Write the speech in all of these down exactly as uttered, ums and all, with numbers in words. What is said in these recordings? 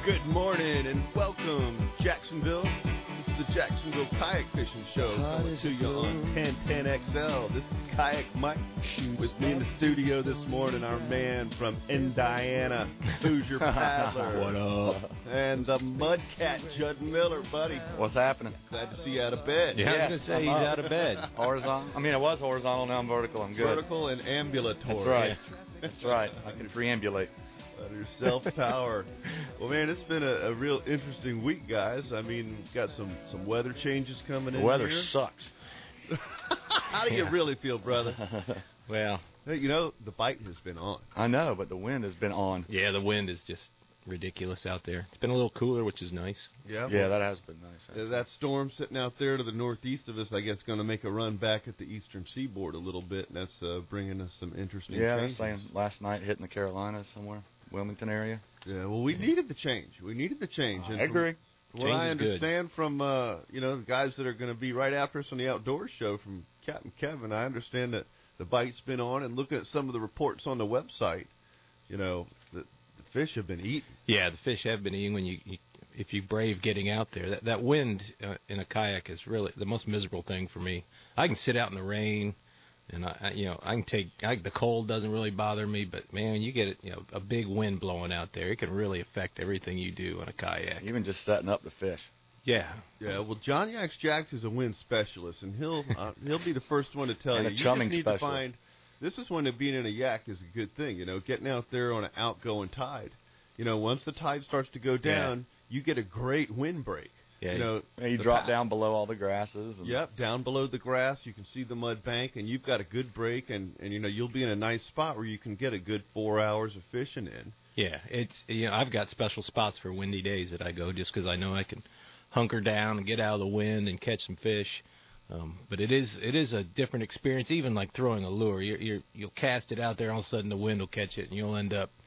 Good morning and welcome, Jacksonville. This is the Jacksonville Kayak Fishing Show coming to you on ten ten X L. This is Kayak Mike. With me in the studio this morning, our man from Indiana, Hoosier Paddler. What up? And the Mudcat, Judd Miller, buddy. What's happening? Glad to see you out of bed. Yeah, I was going to say he's out of bed. Horizontal. I mean, it was horizontal. Now I'm vertical. I'm good. Vertical and ambulatory. That's right. That's right. I can preambulate. Your self-power. Well, man, it's been a, a real interesting week, guys. I mean, we've got some, some weather changes coming The in weather here. sucks. How do you Yeah. really feel, brother? Well, Hey, you know, the bite has been on. I know, but the wind has been on. yeah, the wind is just ridiculous out there. It's been a little cooler, which is nice. Yeah, Yeah, that has been nice. Uh, that storm sitting out there to the northeast of us, I guess, going to make a run back at the eastern seaboard a little bit, and that's uh, bringing us some interesting Yeah, they're changes. saying last night hitting the Carolinas somewhere, Wilmington area. Yeah, well, we needed the change. We needed the change. I And agree. From what Change I is good. understand from, uh, you know, the guys that are going to be right after us on the outdoors show from Captain Kevin, I understand that the bite's been on, and looking at some of the reports on the website, you know, the, the fish have been eaten. Yeah, the fish have been eating when you, you if you brave getting out there. That that wind uh, in a kayak is really the most miserable thing for me. I can sit out in the rain, and I, I you know I can take I, the cold doesn't really bother me, but man, you get you know a big wind blowing out there, it can really affect everything you do on a kayak. Even just setting up the fish. Yeah, Yeah, well, John Yax Jacks is a wind specialist, and he'll uh, he'll be the first one to tell And you. a You just chumming need specialist. to find. This is when being in a yak is a good thing, you know, getting out there on an outgoing tide. You know, once the tide starts to go down, you get a great wind break. yeah. You know, And you the drop pa- down below all the grasses. And Yep, down below the grass, you can see the mud bank, and you've got a good break, and, and you know you'll be in a nice spot where you can get a good four hours of fishing in. Yeah, it's you know I've got special spots for windy days that I go just because I know I can hunker down and get out of the wind and catch some fish. Um, but it is it is a different experience, even like throwing a lure. You're, you're you'll cast it out there, all of a sudden the wind will catch it, and you'll end up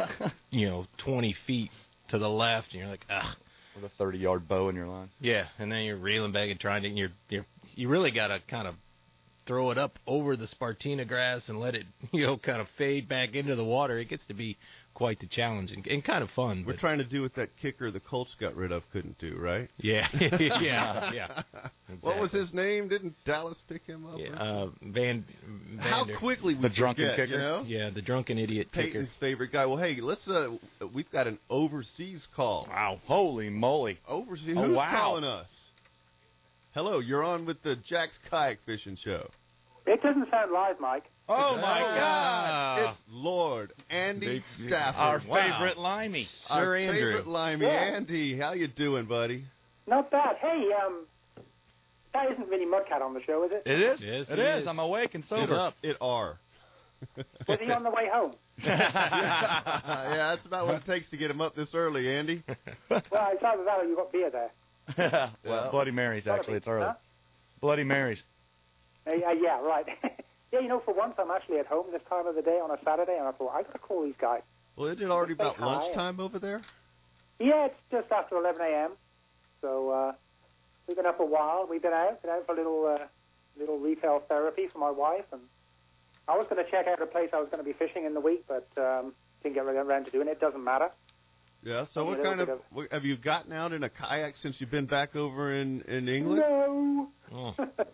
you know twenty feet to the left, and you're like ah. with a thirty-yard bow in your line. Yeah, and then you're reeling back and trying to. And you're you're you really got to kind of throw it up over the Spartina grass and let it you know kind of fade back into the water. It gets to be quite the challenge and, and kind of fun. We're but, trying to do what that kicker the Colts got rid of couldn't do, right? yeah, yeah, yeah. What was Exactly. his name? Didn't Dallas pick him up? Yeah, uh, Van. How Vander. quickly we The drunken forget, kicker? you know? Yeah, the drunken idiot kicker. Peyton's favorite guy. Well, hey, let's. Uh, we've got an overseas call. Wow. Holy moly. Overseas. Oh, Who's wow. calling us? Hello, you're on with the Jack's Kayak Fishing Show. It doesn't sound live, Mike. Oh, my Oh, God. It's Lord Andy They- Stafford. Our Wow. favorite limey. Our Sir Andrew. favorite limey. Yeah. Andy, how you doing, buddy? Not bad. Hey, um, that isn't really Mudcat on the show, is it? It is? Yes, it it is. is. I'm awake and Get sober. up. It are. Was he on the way home? yeah, that's about what it takes to get him up this early, Andy. Well, it's either that or you got beer there. well, Well, Bloody Mary's, Gotta actually. be, It's early. huh? Bloody Mary's. Uh, yeah, yeah, right. Yeah, you know, for once I'm actually at home this time of the day on a Saturday, and I thought, I got to call these guys. Well, isn't it already Say about hi. lunchtime over there? Yeah, it's just after eleven a.m., so uh, we've been up a while. We've been out, been out for a little, uh, little retail therapy for my wife, and I was going to check out a place I was going to be fishing in the week, but um, didn't get around to doing it. It doesn't matter. Yeah, so Maybe what a kind little of, bit what, have you gotten out in a kayak since you've been back over in, in England? No. Oh.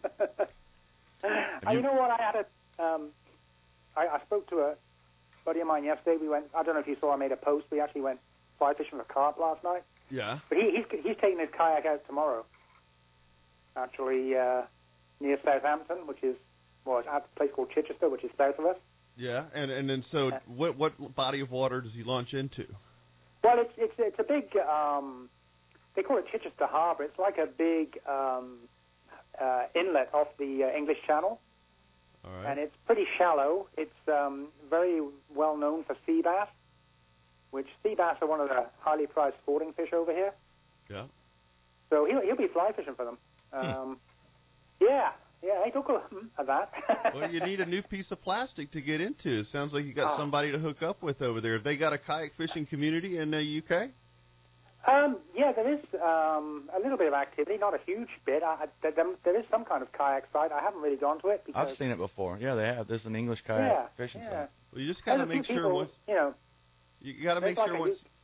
Uh, you know what? I had a, um, I, I spoke to a buddy of mine yesterday. We went. I don't know if you saw. I made a post. We actually went fly fishing for carp last night. Yeah. But he, he's he's taking his kayak out tomorrow. Actually, uh, near Southampton, which is well, it's at a place called Chichester, which is south of us. Yeah, and and then so Yeah. what what body of water does he launch into? Well, it's it's it's a big. Um, they call it Chichester Harbour. It's like a big um, uh, inlet off the uh, English Channel. All right. And it's pretty shallow. It's um, very well known for sea bass, which sea bass are one of the highly prized sporting fish over here. Yeah. So he'll, he'll be fly fishing for them. Um, yeah, yeah, he took a hmm at that. Well, you need a new piece of plastic to get into. Sounds like you got Oh. somebody to hook up with over there. Have they got a kayak fishing community in the U K? Um, yeah, there is um, a little bit of activity, not a huge bit. I, I, there, there is some kind of kayak site. I haven't really gone to it because I've seen it before. Yeah, they have. There's an English kayak yeah, fishing yeah. site. Well, you just got to There's a few make sure people, once you know, you got to there's make like sure a once huge-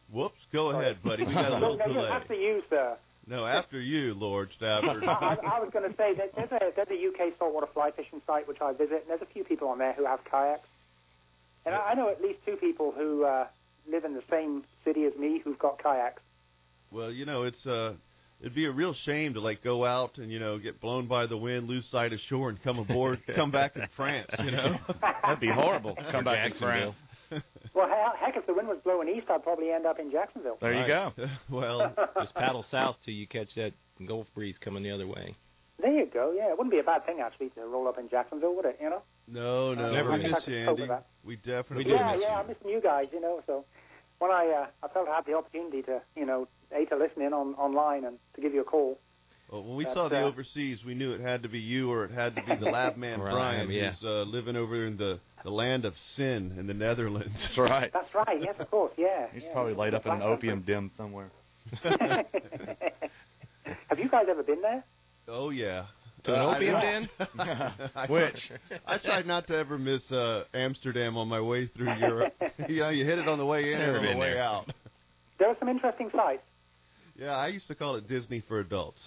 Whoops, go ahead, buddy. We got a little no, no, delay. after you, sir. No, after you, Lord Stafford. I, I, I was going to say that there's a, there's a U K saltwater fly fishing site which I visit, and there's a few people on there who have kayaks. And I, I know at least two people who uh, live in the same city as me who've got kayaks. Well, you know, it's uh, it'd be a real shame to, like, go out and, you know, get blown by the wind, lose sight of shore, and come aboard, come back in France, you know? That'd be horrible. Come back in France. Well, heck, if the wind was blowing east, I'd probably end up in Jacksonville. There you go. Well, just paddle south till you catch that Gulf breeze coming the other way. There you go. Yeah, it wouldn't be a bad thing actually to roll up in Jacksonville, would it? You know? No, no, Never we miss miss you, Andy. We definitely We do yeah, miss yeah, you. I'm missing you guys. You know, so when I uh, I felt I had the opportunity to, you know, a to listen in on online and to give you a call. Well, when we That's, saw the uh, overseas, we knew it had to be you or it had to be the lab man Right, Brian, yeah. who's uh, living over in the, the land of sin in the Netherlands. That's right. That's right. Yes, of course. Yeah. He's yeah. probably laid up in an Black opium den somewhere. country. Have you guys ever been there? Oh, yeah. To an Uh, opium I- den? I- Which? I tried not to ever miss uh, Amsterdam on my way through Europe. You know, you hit it on the way in Never and on the been way there. out. There are some interesting sites. Yeah, I used to call it Disney for adults.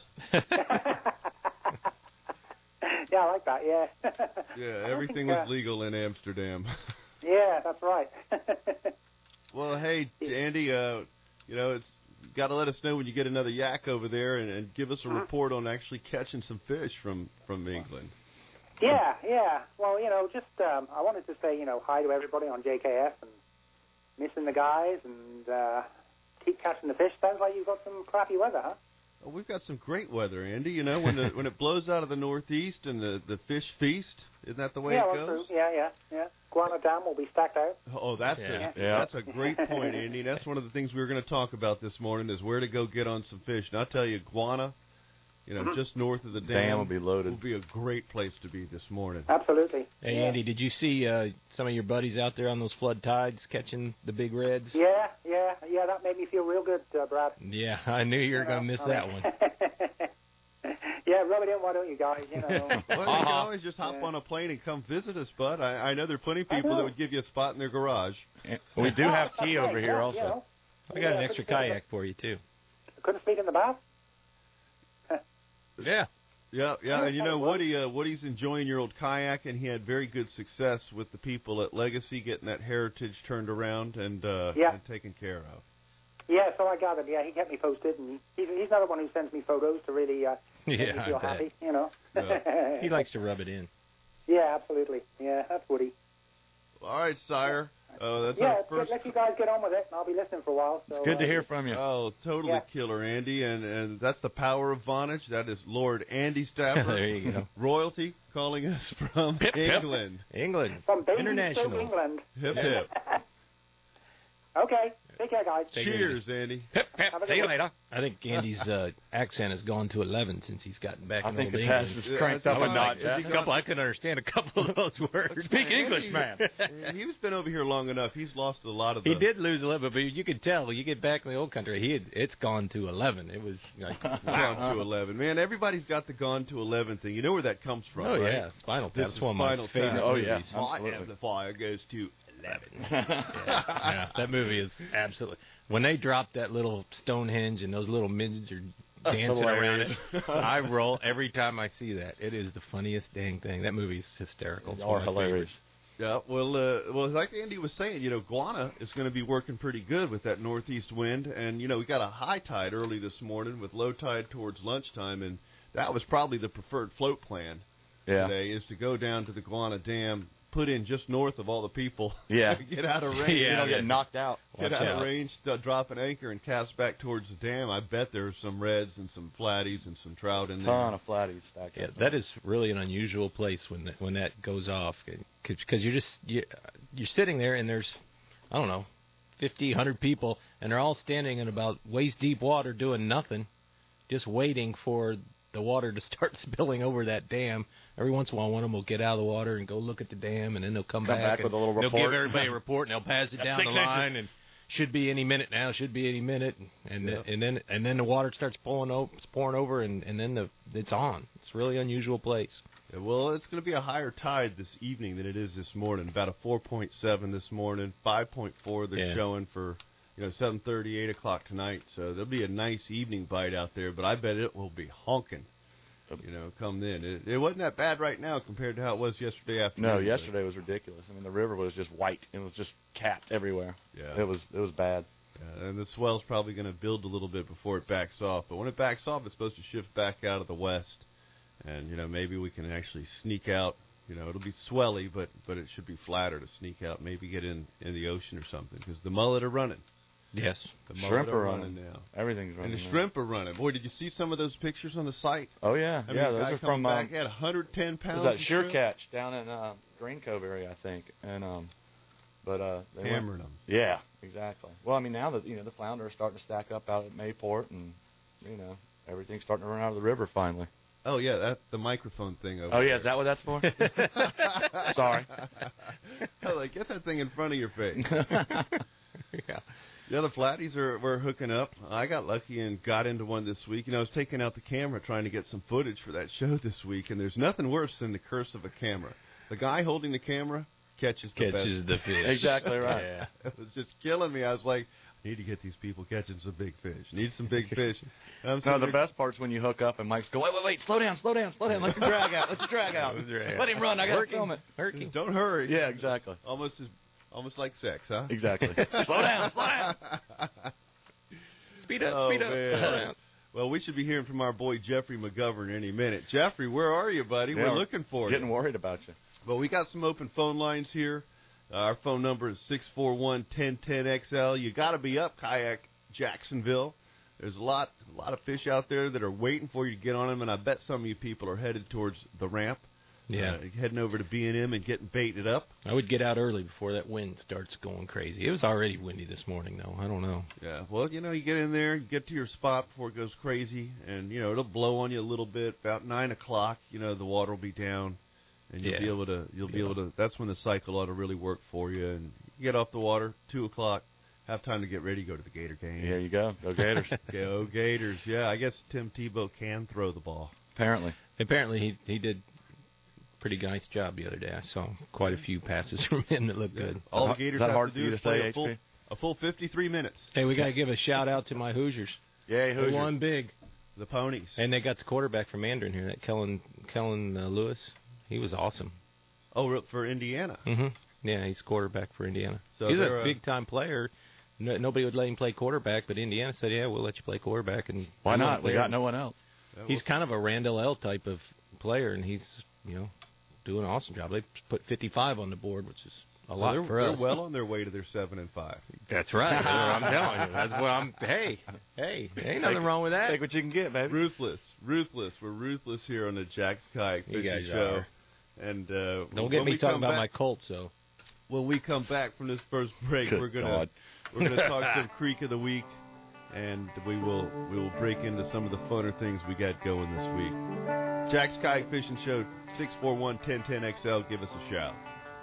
Yeah, I like that. Yeah. Yeah, I don't everything think, was uh, legal in Amsterdam. Yeah, that's right. Well, hey, Andy, uh, you know, it's got to let us know when you get another yak over there and, and give us a Uh-huh. report on actually catching some fish from, from England. Yeah, yeah. Well, you know, just um, I wanted to say, you know, hi to everybody on J K F and missing the guys and uh, keep catching the fish. Sounds like you've got some crappy weather, huh? Well, we've got some great weather, Andy. You know, when the, when it blows out of the northeast and the, the fish feast, isn't that the way yeah, it well, goes? true. Yeah, yeah, yeah. Guano Dam will be stacked out. Oh, that's Yeah. a Yeah. that's a great point, Andy. That's one of the things we were going to talk about this morning is where to go get on some fish. And I'll tell you, Guana, you know, just north of the dam, Dam will be loaded. will be a great place to be this morning. Absolutely. Hey, yeah. Andy, did you see uh, some of your buddies out there on those flood tides catching the big reds? Yeah, yeah, yeah. That made me feel real good, uh, Brad. Yeah, I knew you were going to miss I that mean- one. Yeah, rub it in, why don't you guys? You know. Well, you can Uh-huh. always just hop Yeah. on a plane and come visit us, bud. I, I know there are plenty of I people that know. would give you a spot in their garage. We do have key Right, over here yeah, also. You know. I got an Yeah, extra couldn't- kayak for you, too. Couldn't sleep in the bath. Yeah. Yeah, yeah, and you know, Well- Woody, uh, Woody's enjoying your old kayak, and he had very good success with the people at Legacy getting that heritage turned around and, uh, Yeah. and taken care of. Yeah, so I gathered. Yeah, he kept me posted, and he's, he's another one who sends me photos to really uh, make Yeah, me I feel bet. happy. You know. Yeah. He likes to rub it in. Yeah, absolutely. Yeah, that's Woody. All right, sire. Uh, that's yeah, our it's good. first. Let you guys get on with it, and I'll be listening for a while. So, It's good to uh, hear from you. Oh, totally Yeah. killer, Andy, and and that's the power of Vonage. That is Lord Andy Stafford, There you go. royalty, calling us from Hip, hip. England. England. From Basingstoke, International. England. Hip hip. Okay, take care, guys. Take it Cheers, Andy. Hip, hip. Have a See good you one. later. I think Andy's uh, accent has gone to eleven since he's gotten back I in think old it has England. just cranked up Yeah, a it's notch. like- Yeah. it's A couple, I couldn't understand a couple of those words. Speak English, man. He's been over here long enough. He's lost a lot of the. He did lose a little bit, but you could tell when you get back in the old country, he had, it's gone to eleven. It was like, Gone to eleven. Man, everybody's got the gone to eleven thing. You know where that comes from, oh right? yeah, Spinal Tap. This That's is one of my Spinal Tap. favorite Oh, yeah. movies. Fire, Absolutely. the fire goes to eleven. yeah, that movie is absolutely. When they drop that little Stonehenge and those little midgets are dancing around it, hilarious. I roll every time I see that. It is the funniest dang thing. That movie is hysterical. It's They one are of my hilarious. favorites. Yeah, well, uh, well, like Andy was saying, you know, Guana is going to be working pretty good with that northeast wind, and you know, we got a high tide early this morning with low tide towards lunchtime, and that was probably the preferred float plan Yeah. today is to go down to the Guana Dam, put in just north of all the people, Yeah. get out of range, Yeah, You don't yeah. get knocked out. get Watch out out. of range, uh, drop an anchor, and cast back towards the dam. I bet there's some reds and some flatties and some trout in there. Ton of flatties stacked Yeah, up. that is really an unusual place when that, when that goes off, because you're just you, you're sitting there and there's I don't know fifty, one hundred people, and they're all standing in about waist deep water doing nothing, just waiting for the water to start spilling over that dam. Every once in a while, one of them will get out of the water and go look at the dam, and then they'll come, Come back and with a little they'll report. give everybody a report, and they'll pass it That's down six the inches. line, and should be any minute now, should be any minute, and Yeah. and then and then the water starts pouring over, pouring over, and and then the it's on. It's a really unusual place. Yeah, well, it's going to be a higher tide this evening than it is this morning. About a four point seven this morning, five point four they're Yeah. showing for you know, seven thirty, eight o'clock tonight. So there'll be a nice evening bite out there, but I bet it will be honking, you know, come then. It, it wasn't that bad right now compared to how it was yesterday afternoon. No, yesterday was ridiculous. I mean, the river was just white. It was just capped everywhere. Yeah. It was it was bad. Yeah, and the swell's probably going to build a little bit before it backs off. But when it backs off, it's supposed to shift back out of the west. And, you know, maybe we can actually sneak out. You know, it'll be swelly, but but it should be flatter to sneak out. Maybe get in, in the ocean or something, because the mullet are running. Yes. The Shrimp mullet are running running now. Everything's running. And the now. shrimp are running. Boy, did you see some of those pictures on the site? Oh, yeah. I mean, yeah, the those guy are coming from... back, Um, he had one hundred ten pounds was that of Sure shrimp. Catch down in uh, Green Cove area, I think. And um, but uh, they Hammering went, them. Yeah, exactly. Well, I mean, now that you know the flounder are starting to stack up out at Mayport, and you know everything's starting to run out of the river finally. Oh, yeah, that's the microphone thing over Oh there. yeah, is that what that's for? Sorry. I was like, get that thing in front of your face. Yeah. The other flatties are were hooking up. I got lucky and got into one this week. You know, I was taking out the camera trying to get some footage for that show this week, and there's nothing worse than the curse of a camera. The guy holding the camera catches the Catches best. the fish. Exactly right. Yeah. It was just killing me. I was like, I need to get these people catching some big fish. Need some big fish. I'm No, sitting the there- best part's when you hook up and Mike's go, wait, wait, wait, slow down, slow down, slow down, let the drag out, let the drag out. Let him run, I got to film it. Working. Don't hurry. Yeah, exactly. Almost as, almost like sex, huh? Exactly. Slow down, slow down. Speed up, Oh, speed up. man. Slow down. Well, we should be hearing from our boy Jeffrey McGovern any minute. Jeffrey, where are you, buddy? Yeah, we're we're looking for Getting you. worried about you. But we got some open phone lines here. Uh, our phone number is six four one, one zero one zero X L. You got to be up, Kayak Jacksonville. There's a lot, a lot of fish out there that are waiting for you to get on them, and I bet some of you people are headed towards the ramp. Yeah. Uh, heading over to B and M and getting baited up. I would get out early before that wind starts going crazy. It was already windy this morning, though. I don't know. Yeah, well, you know, you get in there, you get to your spot before it goes crazy, and, you know, it'll blow on you a little bit. About nine o'clock, you know, the water will be down, and you'll Yeah. be able to, you'll be Yeah. able to, that's when the cycle ought to really work for you. And you get off the water, two o'clock, have time to get ready to go to the Gator game. There you go. Go Gators. Go Gators, yeah. I guess Tim Tebow can throw the ball. Apparently. Apparently, he he did a pretty nice job the other day. I saw quite a few passes from him that looked good. All the Is Gators that have hard to for you do to is play say, a full, H P? a full fifty-three minutes. Hey, we got to give a shout out to my Hoosiers. Yay, They Hoosiers. won big. The Ponies. And they got the quarterback from Mandarin here, that Kellen Kellen uh, Lewis. He was awesome. Oh, re- for Indiana. hmm Yeah, he's quarterback for Indiana. So he's they're, a uh, big-time player. No, nobody would let him play quarterback, but Indiana said, yeah, we'll let you play quarterback. And Why he not? went We there. got no one else. Yeah, He's well, kind of a Randall L. type of player, and he's, you know, doing an awesome job. They put fifty-five on the board, which is a so lot they're, for they're us. well on their way to their seven and five. That's right. I'm telling you. That's what I'm. Hey, hey, ain't nothing wrong with that. Take what you can get, baby. Ruthless, ruthless. We're ruthless here on the Jack's Kayak You Fishing guys Show. are. And uh, Don't when get me we talking come about back, my Colts, though. When we come back from this first break, Good we're gonna God. we're gonna talk some Creek of the Week, and we will we will break into some of the funner things we got going this week. Jack's Kayak Fishing Show, six four one, one zero one zero X L. Give us a shout.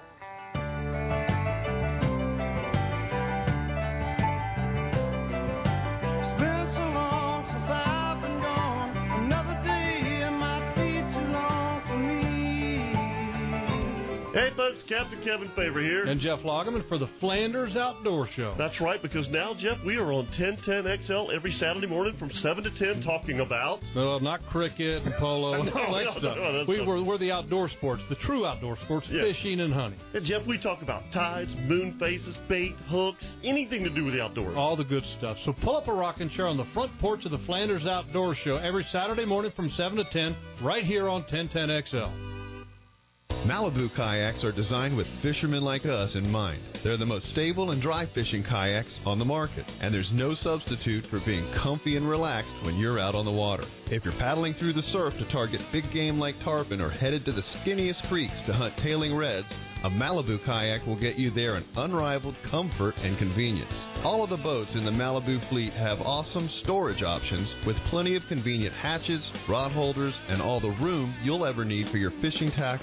Hey folks, Captain Kevin Favor here. And Jeff Loggeman for the Flanders Outdoor Show. That's right, because now, Jeff, we are on ten ten X L every Saturday morning from seven to ten talking about... No, not cricket and polo and all that no, stuff. no, that's we, not- we're, we're the outdoor sports, the true outdoor sports, Yeah. fishing and hunting. And Jeff, we talk about tides, moon phases, bait, hooks, anything to do with the outdoors. All the good stuff. So pull up a rocking chair on the front porch of the Flanders Outdoor Show every Saturday morning from seven to ten right here on ten ten X L. Malibu kayaks are designed with fishermen like us in mind. They're the most stable and dry fishing kayaks on the market, and there's no substitute for being comfy and relaxed when you're out on the water. If you're paddling through the surf to target big game like tarpon or headed to the skinniest creeks to hunt tailing reds, a Malibu kayak will get you there in unrivaled comfort and convenience. All of the boats in the Malibu fleet have awesome storage options with plenty of convenient hatches, rod holders, and all the room you'll ever need for your fishing tackle and gear.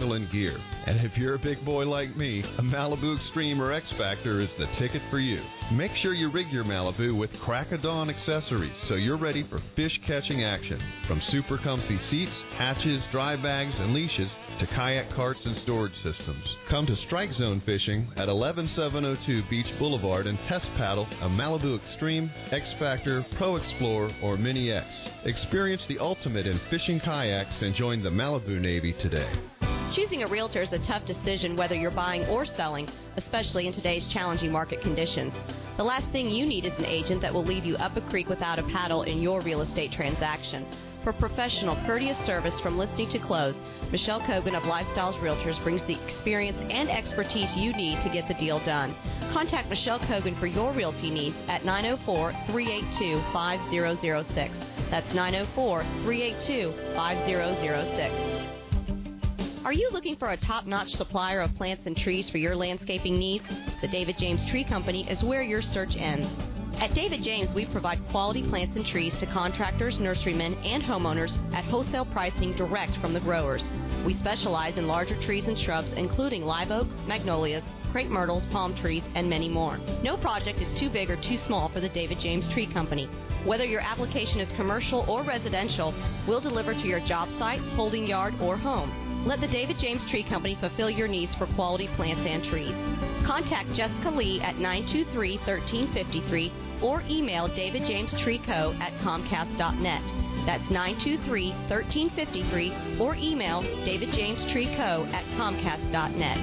year. And if you're a big boy like me, a Malibu Extreme or X-Factor is the ticket for you. Make sure you rig your Malibu with Crack of Dawn accessories so you're ready for fish catching action. From super comfy seats, hatches, dry bags, and leashes to kayak carts and storage systems. Come to Strike Zone Fishing at eleven seven oh two Beach Boulevard and test paddle a Malibu Extreme, X-Factor, Pro Explorer, or Mini X. Experience the ultimate in fishing kayaks and join the Malibu Navy today. Choosing a realtor is a tough decision whether you're buying or selling, especially in today's challenging market conditions. The last thing you need is an agent that will leave you up a creek without a paddle in your real estate transaction. For professional, courteous service from listing to close, Michelle Kogan of Lifestyles Realtors brings the experience and expertise you need to get the deal done. Contact Michelle Kogan for your realty needs at nine oh four, three eight two, five oh oh six. That's nine oh four, three eight two, five oh oh six. Are you looking for a top-notch supplier of plants and trees for your landscaping needs? The David James Tree Company is where your search ends. At David James, we provide quality plants and trees to contractors, nurserymen, and homeowners at wholesale pricing direct from the growers. We specialize in larger trees and shrubs, including live oaks, magnolias, crepe myrtles, palm trees, and many more. No project is too big or too small for the David James Tree Company. Whether your application is commercial or residential, we'll deliver to your job site, holding yard, or home. Let the David James Tree Company fulfill your needs for quality plants and trees. Contact Jessica Lee at nine two three, one three five three or email davidjamestreeco at comcast dot net. That's nine two three, one three five three or email davidjamestreeco at comcast dot net.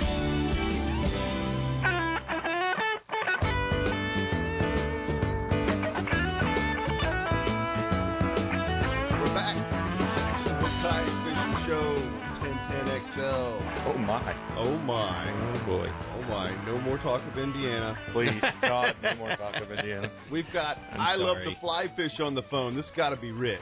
We're back. Jacksonville Kayak Fishing Show, ten ten X L. Oh, my. Oh, my. Oh, boy. Oh, my. No more talk of Indiana. Please, God, no more talk of Indiana. We've got I'm I Love sorry. to Fly Fish on the phone. This got to be Rich.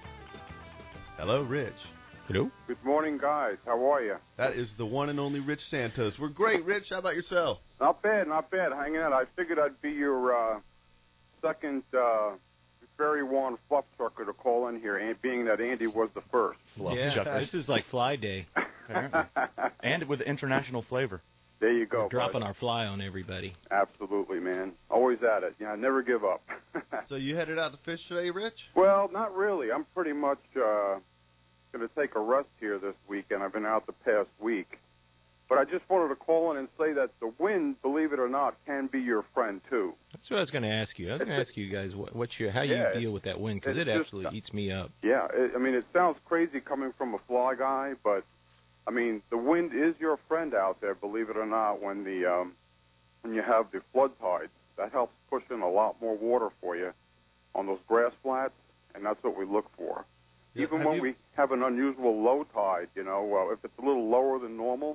Hello, Rich. Hello? Good morning, guys. How are you? That is the one and only Rich Santos. We're great, Rich. How about yourself? Not bad, not bad. Hanging out. I figured I'd be your uh, second uh, very warm fluff trucker to call in here, and being that Andy was the first. Fluff yeah, chuckers. this is like fly day. Apparently. And with international flavor. There you go. We're dropping buddy. our fly on everybody. Absolutely, man. Always at it. You know, never give up. So you headed out to fish today, Rich? Well, not really. I'm pretty much uh, going to take a rest here this weekend. I've been out the past week. But I just wanted to call in and say that the wind, believe it or not, can be your friend, too. That's what I was going to ask you. I was going to ask you guys what, what's your, how Yeah, you deal with that wind, because it's it just- absolutely eats me up. Yeah, it, I mean, it sounds crazy coming from a fly guy, but, I mean, the wind is your friend out there, believe it or not, when the um, when you have the flood tides. That helps push in a lot more water for you on those grass flats, and that's what we look for. Yeah, Even have when you- we have an unusual low tide, you know, uh, if it's a little lower than normal,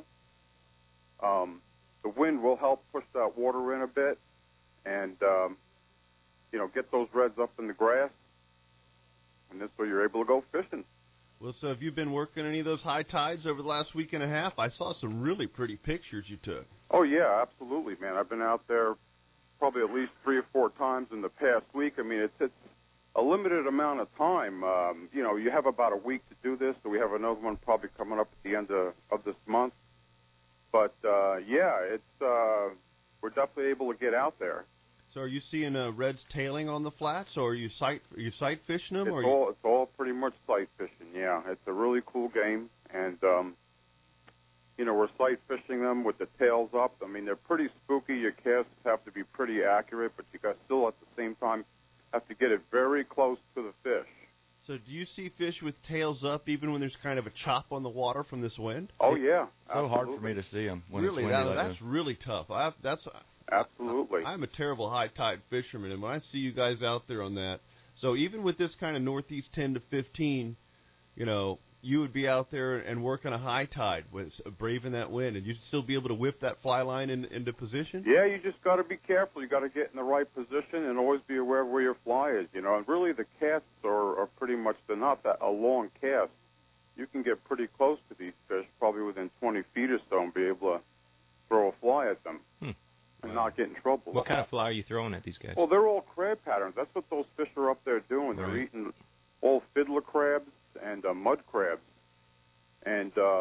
um, the wind will help push that water in a bit and, um, you know, get those reds up in the grass, and this way you're able to go fishing. Well, so have you been working any of those high tides over the last week and a half? I saw some really pretty pictures you took. Oh, yeah, absolutely, man. I've been out there probably at least three or four times in the past week. I mean, it's, it's a limited amount of time. Um, you know, you have about a week to do this, so we have another one probably coming up at the end of, of this month. But, uh, yeah, it's uh, we're definitely able to get out there. So are you seeing uh, reds tailing on the flats, or are you sight are you sight fishing them? It's or all, you... it's all pretty much sight fishing, yeah. It's a really cool game, and, um, you know, we're sight fishing them with the tails up. I mean, they're pretty spooky. Your casts have to be pretty accurate, but you guys still at the same time have to get it very close to the fish. So do you see fish with tails up even when there's kind of a chop on the water from this wind? Oh, yeah. So hard for absolutely. me to see them when Really, it's that, windy like that's this. really tough. I, that's Absolutely. I'm a terrible high tide fisherman, and when I see you guys out there on that, so even with this kind of northeast ten to fifteen, you know, you would be out there and working a high tide with braving that wind, and you'd still be able to whip that fly line in, into position? Yeah, you just got to be careful. You got to get in the right position and always be aware of where your fly is. You know, and really the casts are, are pretty much, they're not that a long cast. You can get pretty close to these fish, probably within twenty feet or so, and be able to throw a fly at them Hmm. and not get in trouble. What kind of fly are you throwing at these guys? Well, they're all crab patterns. That's what those fish are up there doing. They're Right. eating all fiddler crabs and uh, mud crabs. And uh,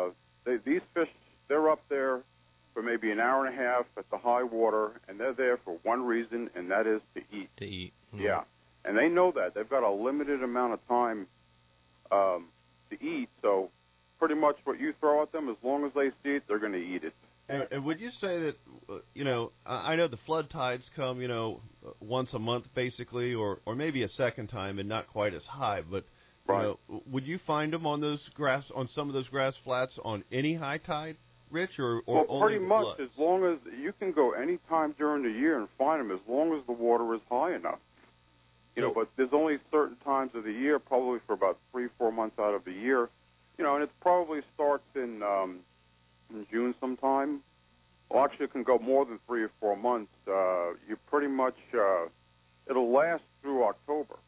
they, these fish, they're up there for maybe an hour and a half at the high water, and they're there for one reason, and that is to eat. To eat. Mm-hmm. Yeah, and they know that. They've got a limited amount of time um, to eat, so pretty much what you throw at them, as long as they see it, they're going to eat it. And, and would you say that, uh, you know, I I know the flood tides come, you know, uh, once a month basically, or, or maybe a second time and not quite as high, but, you Right. know, would you find them on those grass, on some of those grass flats on any high tide, Rich, or, or Well, only pretty the much, floods? as long as you can go any time during the year and find them, as long as the water is high enough. You So- know, but there's only certain times of the year, probably for about three, four months out of the year, you know, and it probably starts in um, in June sometime. Well, actually, it can go more than three or four months. Uh, you pretty much, uh, it'll last through October.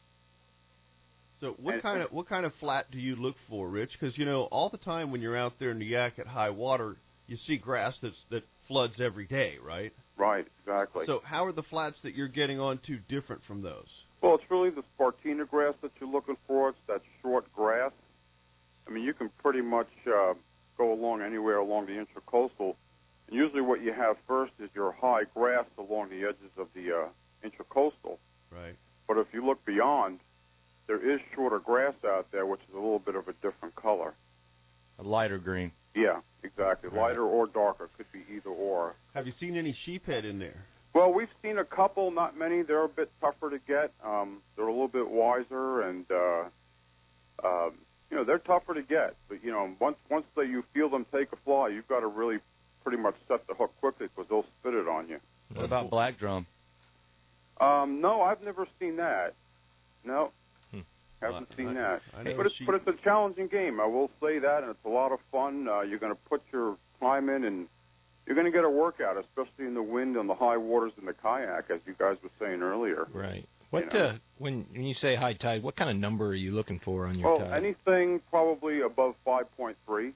So what And- kind of what kind of flat do you look for, Rich? Because you know all the time when you're out there in the Yak at high water, you see grass that's that floods every day, right? Right, exactly. So how are the flats that you're getting onto different from those? Well, it's really the Spartina grass that you're looking for. It's that short grass. I mean, you can pretty much uh, go along anywhere along the intracoastal. And usually what you have first is your high grass along the edges of the uh, intracoastal. Right. But if you look beyond, there is shorter grass out there, which is a little bit of a different color. A lighter green. Yeah, exactly. Right. Lighter or darker. Could be either or. Have you seen any sheephead in there? Well, we've seen a couple, not many. They're a bit tougher to get. Um, they're a little bit wiser, and uh, um, you know they're tougher to get. But you know, once once they, you feel them take a fly, you've got to really pretty much set the hook quickly because they'll spit it on you. What about black drum? Um, no, I've never seen that. No, Hmm. haven't Well, seen I- that. I know but it's sheep- but it's a challenging game. I will say that, and it's a lot of fun. Uh, you're going to put your time in, and you're going to get a workout, especially in the wind on the high waters in the kayak, as you guys were saying earlier. Right. What You know. uh, when when you say high tide, what kind of number are you looking for on your Well, tide? anything probably above five point three.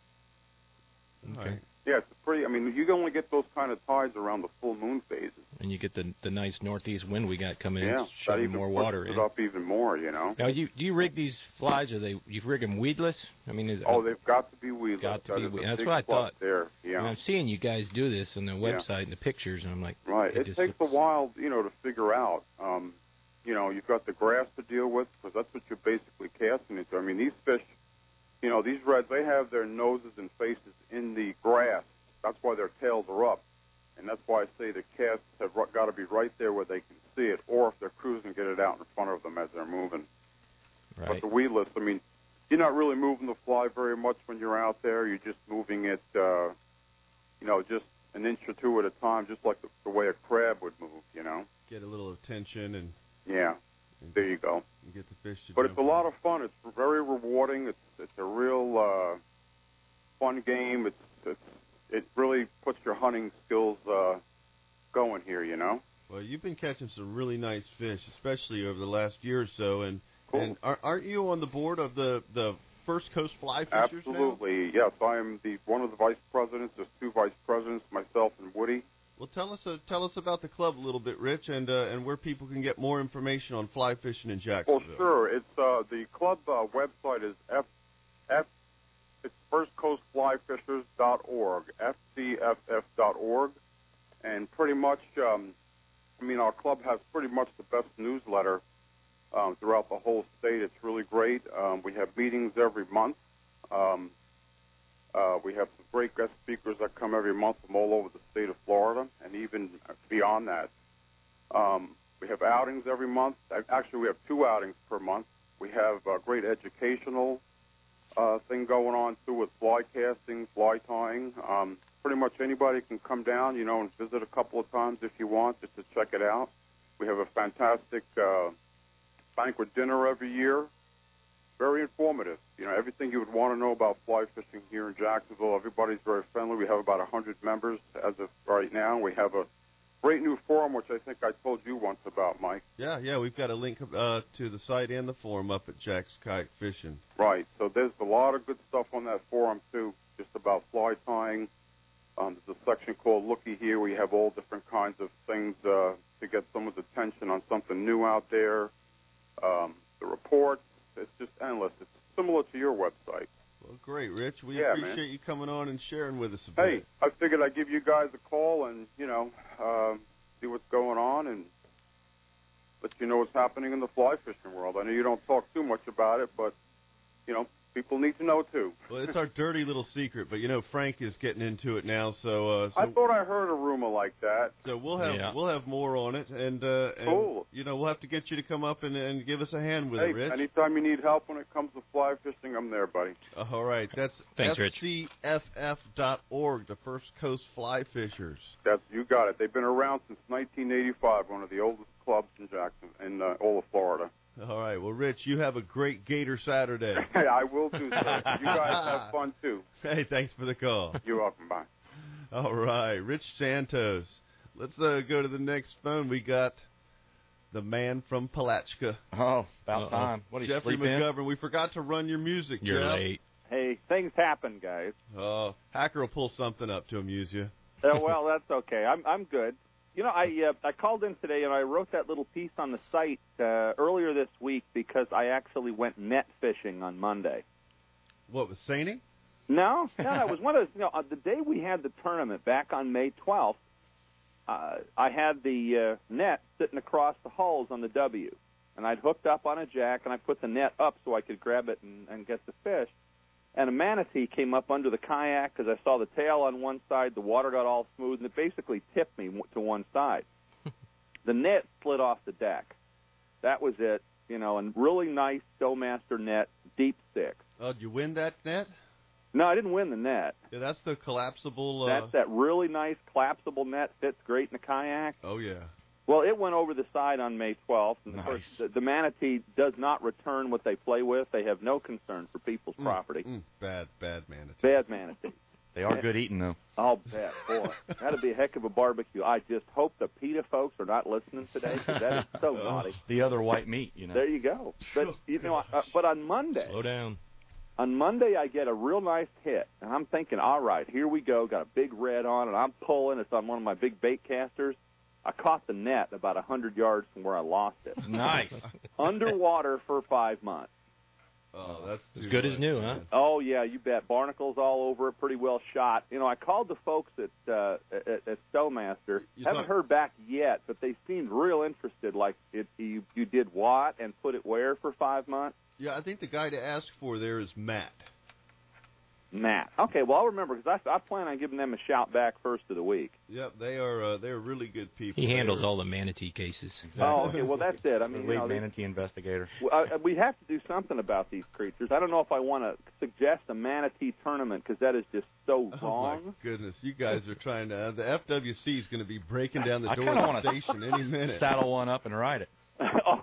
Okay. Right. Yeah, it's a pretty. I mean, you can only get those kind of tides around the full moon phases. And you get the the nice northeast wind we got coming Yeah, in, that shoving even more pushes water it in. up even more. You know. Now, you do you rig these flies? Are they you rig them weedless? I mean, is Oh, they've got to be weedless. Got to That be is a weed- that's big what I plus thought. There, yeah. And I'm seeing you guys do this on the website and the pictures, and I'm like, Right. It just takes looks- a while, you know, to figure out. Um, you know, you've got the grass to deal with because that's what you're basically casting into. I mean, these fish, you know, these reds, they have their noses and faces in the grass. That's why their tails are up. And that's why I say the casts have got to be right there where they can see it, or if they're cruising, get it out in front of them as they're moving. But right. the weedless, I mean, you're not really moving the fly very much when you're out there. You're just moving it, uh, you know, just an inch or two at a time, just like the, the way a crab would move, you know. Get a little attention and, Yeah, and there you go. get the fish to But jump it's a lot of fun. It's very rewarding. It's it's a real uh, fun game. It's it's it really puts your hunting skills uh, going here, you know. Well, you've been catching some really nice fish, especially over the last year or so. And Cool. and are, aren't you on the board of the the First Coast Fly Fishers now? Absolutely, yes. I am the one of the vice presidents. There's two vice presidents, myself and Woody. Well, tell us uh, tell us about the club a little bit, Rich, and uh, and where people can get more information on fly fishing in Well, Jacksonville. sure. It's uh, the club uh, website is f f it's first coast fly fishers dot org, f c f f dot org, and pretty much, um, I mean, our club has pretty much the best newsletter um, throughout the whole state. It's really great. Um, we have meetings every month. Um, uh, we have some great guest speakers that come every month from all over the state of Florida and even beyond that. Um, we have outings every month. Actually, we have two outings per month. We have a great educational uh, thing going on, too, with fly casting, fly tying. Um, pretty much anybody can come down, you know, and visit a couple of times if you want, just to check it out. We have a fantastic uh, banquet dinner every year. Very informative. You know, everything you would want to know about fly fishing here in Jacksonville. Everybody's very friendly. We have about one hundred members as of right now. We have a great new forum, which I think I told you once about, Mike. Yeah, yeah, we've got a link uh, to the site and the forum up at Jack's Kayak Fishing. Right. So there's a lot of good stuff on that forum, too, just about fly tying. Um, there's a section called Looky Here where you have all different kinds of things uh, to get someone's attention on something new out there. Um, the reports, it's just endless. It's similar to your website. Well, Well, great, Rich. We Yeah, appreciate man. you coming on and sharing with us a bit. Hey, I figured I'd give you guys a call and, you know, uh, see what's going on and let you know what's happening in the fly fishing world. I know you don't talk too much about it, but, you know, people need to know, too. Well, it's our dirty little secret, but, you know, Frank is getting into it now, so... Uh, so I thought I heard a rumor like that. So we'll have Yeah. we'll have more on it, and, uh, and Cool. you know, we'll have to get you to come up and, and give us a hand with Hey, it, Rich. anytime you need help when it comes to fly fishing, I'm there, buddy. Uh, all right, that's Thanks, F Rich. C F F dot org, the First Coast Fly Fishers. That's you got it. They've been around since nineteen eighty-five, one of the oldest clubs in Jackson, in uh, all of Florida. All right, well, Rich, you have a great Gator Saturday. Hey, I will do so. You guys have fun, too. Hey, thanks for the call. You're welcome. Bye. All right, Rich Santos. Let's uh, go to the next phone. We got the man from Palatka. Oh, about Uh-oh. time. What, do you Jeffrey sleep in? McGovern. We forgot to run your music, You're Jeff. late. Hey, things happen, guys. Uh, Hacker will pull something up to amuse you. Uh, well, that's okay. I'm I'm good. You know, I uh, I called in today and I wrote that little piece on the site uh, earlier this week because I actually went net fishing on Monday. What, was Sainey? No, no, it was one of those. You know, uh, the day we had the tournament back on May twelfth, uh, I had the uh, net sitting across the hulls on the W, and I'd hooked up on a jack and I put the net up so I could grab it and, and get the fish. And a manatee came up under the kayak because I saw the tail on one side, the water got all smooth, and it basically tipped me to one side. The net slid off the deck. That was it, you know, and really nice Stowmaster net, deep six. Oh, did you win that net? No, I didn't win the net. Yeah, that's the collapsible... Uh... That's that really nice collapsible net, fits great in the kayak. Oh, yeah. Well, it went over the side on May twelfth, and of Nice. course, the, the manatee does not return what they play with. They have no concern for people's Mm, property. Mm, bad, bad manatee. Bad manatee. They are good eating, though. I'll bet, boy. That'd be a heck of a barbecue. I just hope the PETA folks are not listening today, because that is so naughty. The other white meat, you know. There you go. But you know, uh, but on Monday, Slow down. on Monday I get a real nice hit, and I'm thinking, all right, here we go. Got a big red on, and I'm pulling. It's on one of my big bait casters. I caught the net about a hundred yards from where I lost it. Nice. Underwater for five months. Oh, that's As too good as much, new, man. huh? Oh yeah, you bet. Barnacles all over it, pretty well shot. You know, I called the folks at uh, at, at Stowmaster. You Haven't thought- heard back yet, but they seemed real interested. Like, it, you you did what and put it where for five months? Yeah, I think the guy to ask for there is Matt. Matt. Okay, well I'll remember because I, I plan on giving them a shout back first of the week. Yep, they are uh, they're really good people. He handles They are- all the manatee cases. Oh, okay. Well, that's it. I The mean, you lead know, they- manatee investigator. Well, uh, we have to do something about these creatures. I don't know if I want to suggest a manatee tournament because that is just so Oh wrong. my goodness, you guys are trying to. Uh, the F W C is going to be breaking down the I door kinda of wanna the station any minute. Saddle one up and ride it. oh,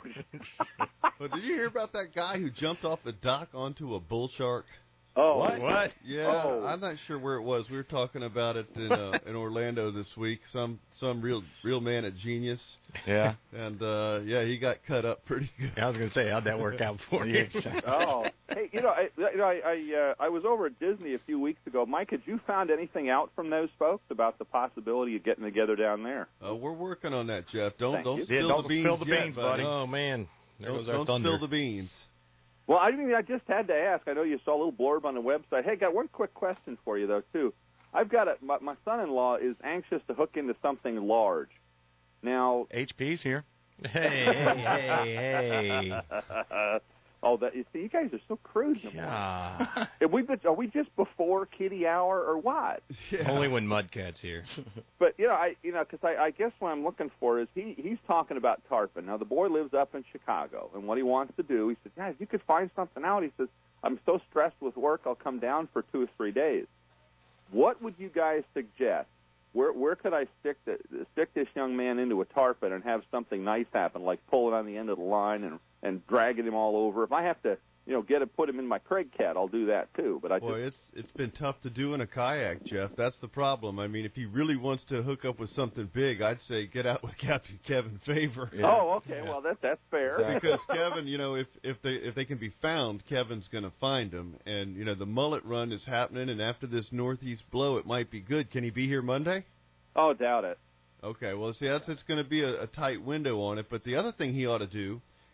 But did you hear about that guy who jumped off the dock onto a bull shark? oh, What? Yeah, Oh. I'm not sure where it was. We were talking about it in uh, in Orlando this week. Some some real real man at Genius, Yeah. and uh, yeah, he got cut up pretty good. I was going to say, how'd that work out for you? Oh, hey, you know, I, you know, I I, uh, I was over at Disney a few weeks ago. Mike, had you found anything out from those folks about the possibility of getting together down there? Uh, we're working on that, Jeff. Don't Thank don't you. spill Yeah, don't the beans spill the yet, beans, buddy. buddy. Oh, man. There Don't, goes our don't thunder. spill the beans. Well, I mean, I just had to ask. I know you saw a little blurb on the website. Hey, got one quick question for you though, too. I've got a my, my son-in-law is anxious to hook into something large. Now, H P's here. Hey, hey, hey, hey. oh, that you see, you guys are so crude. in the morning. Ah, Are we are we just before kitty hour or what? Yeah. only when Mudcat's here. But you know, I you know, because I, I guess what I'm looking for is he he's talking about tarpon. Now the boy lives up in Chicago, and what he wants to do, he says, guys, you could find something out. He says, I'm so stressed with work, I'll come down for two or three days. What would you guys suggest? Where where could I stick the, stick this young man into a tarpon and have something nice happen, like pulling on the end of the line and and dragging him all over? If I have to, you know, get it, put him in my Craig Cat, I'll do that too. But I Boy, just it's it's been tough to do in a kayak, Jeff. That's the problem. I mean, if he really wants to hook up with something big, I'd say get out with Captain Kevin Favor. Yeah. oh okay, well that that's fair. Exactly. Because Kevin, you know, if if they if they can be found, Kevin's going to find them. And you know, the mullet run is happening, and after this northeast blow, it might be good. Can he be here Monday? Oh, doubt it. Okay, well, see, that's it's going to be a, a tight window on it. But the other thing he ought to do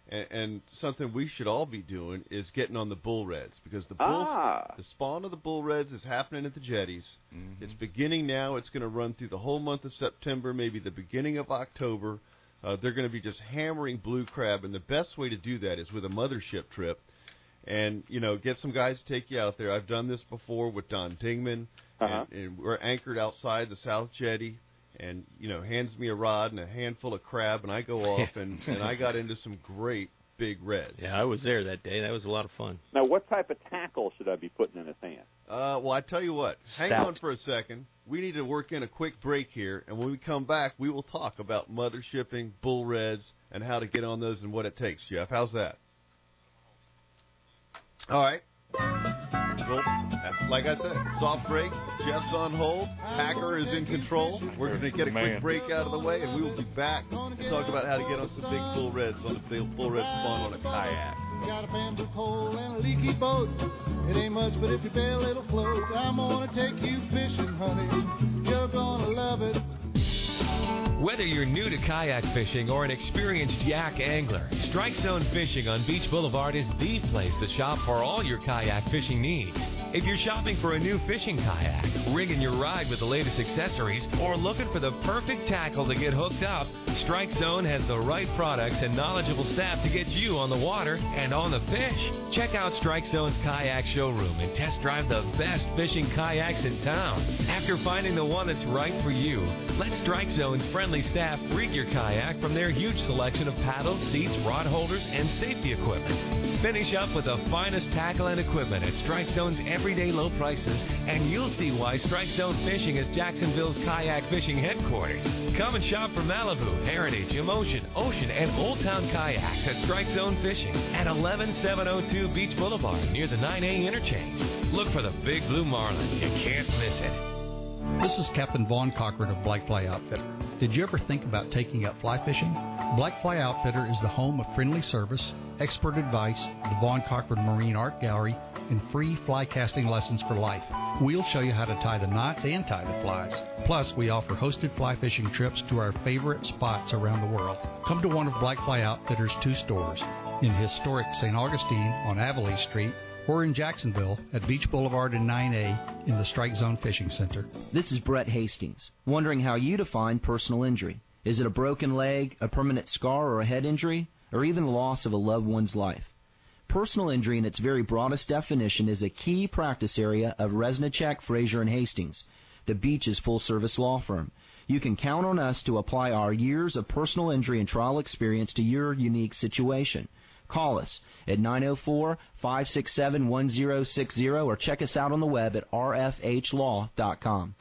And, and something we should all be doing is getting on the bull reds, because the bulls, Ah. the spawn of the bull reds is happening at the jetties. Mm-hmm. It's beginning now. It's going to run through the whole month of September, maybe the beginning of October. Uh, they're going to be just hammering blue crab, and the best way to do that is with a mothership trip. And, you know, get some guys to take you out there. I've done this before with Don Dingman, Uh-huh. and, and we're anchored outside the South Jetty, and, you know, hands me a rod and a handful of crab, and I go off, and, and I got into some great big reds. Yeah, I was there that day. That was a lot of fun. Now, what type of tackle should I be putting in his hand? Uh, well, I tell you what, hang Stout. on for a second. We need to work in a quick break here, and when we come back, we will talk about mother shipping, bull reds, and how to get on those and what it takes, Jeff. How's that? All right. Well, like I said, soft break. Jeff's on hold. Packer is in control. We're going to get a quick Man. break out of the way, and we will be back to talk about how to get on some big bull reds on the bull red spawn on a kayak. Got a bamboo pole and a leaky boat. It ain't much, but if you bail, it'll float. I'm gonna take you fishing, honey. You're gonna love it. Whether you're new to kayak fishing or an experienced yak angler, Strike Zone Fishing on Beach Boulevard is the place to shop for all your kayak fishing needs. If you're shopping for a new fishing kayak, rigging your ride with the latest accessories, or looking for the perfect tackle to get hooked up, Strike Zone has the right products and knowledgeable staff to get you on the water and on the fish. Check out Strike Zone's kayak showroom and test drive the best fishing kayaks in town. After finding the one that's right for you, let Strike Zone's friendly staff rig your kayak from their huge selection of paddles, seats, rod holders, and safety equipment. Finish up with the finest tackle and equipment at Strike Zone's everyday low prices, and you'll see why Strike Zone Fishing is Jacksonville's kayak fishing headquarters. Come and shop for Malibu, Heritage, Emotion, Ocean, and Old Town kayaks at Strike Zone Fishing at eleven seven oh two Beach Boulevard near the nine A interchange. Look for the Big Blue Marlin. You can't miss it. This is Captain Vaughn Cochran of Black Fly Outfitter. Did you ever think about taking up fly fishing? Black Fly Outfitter is the home of friendly service, expert advice, the Vaughn Cochran Marine Art Gallery, and free fly casting lessons for life. We'll show you how to tie the knots and tie the flies. Plus, we offer hosted fly fishing trips to our favorite spots around the world. Come to one of Black Fly Outfitter's two stores, in historic Saint Augustine on Avalace Street, or in Jacksonville at Beach Boulevard and nine A in the Strike Zone Fishing Center. This is Brett Hastings, wondering how you define personal injury. Is it a broken leg, a permanent scar, or a head injury, or even the loss of a loved one's life? Personal injury in its very broadest definition is a key practice area of Resnichek, Frazier, and Hastings, the Beach's full-service law firm. You can count on us to apply our years of personal injury and trial experience to your unique situation. Call us at nine oh four, five six seven, one oh six oh or check us out on the web at r f h law dot com.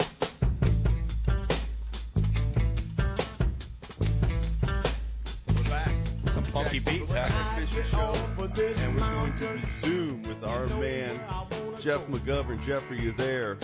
We're back. Some funky beats happening. Fishing Show, and we're going to resume with our man, Jeff McGovern. Jeff, are you there?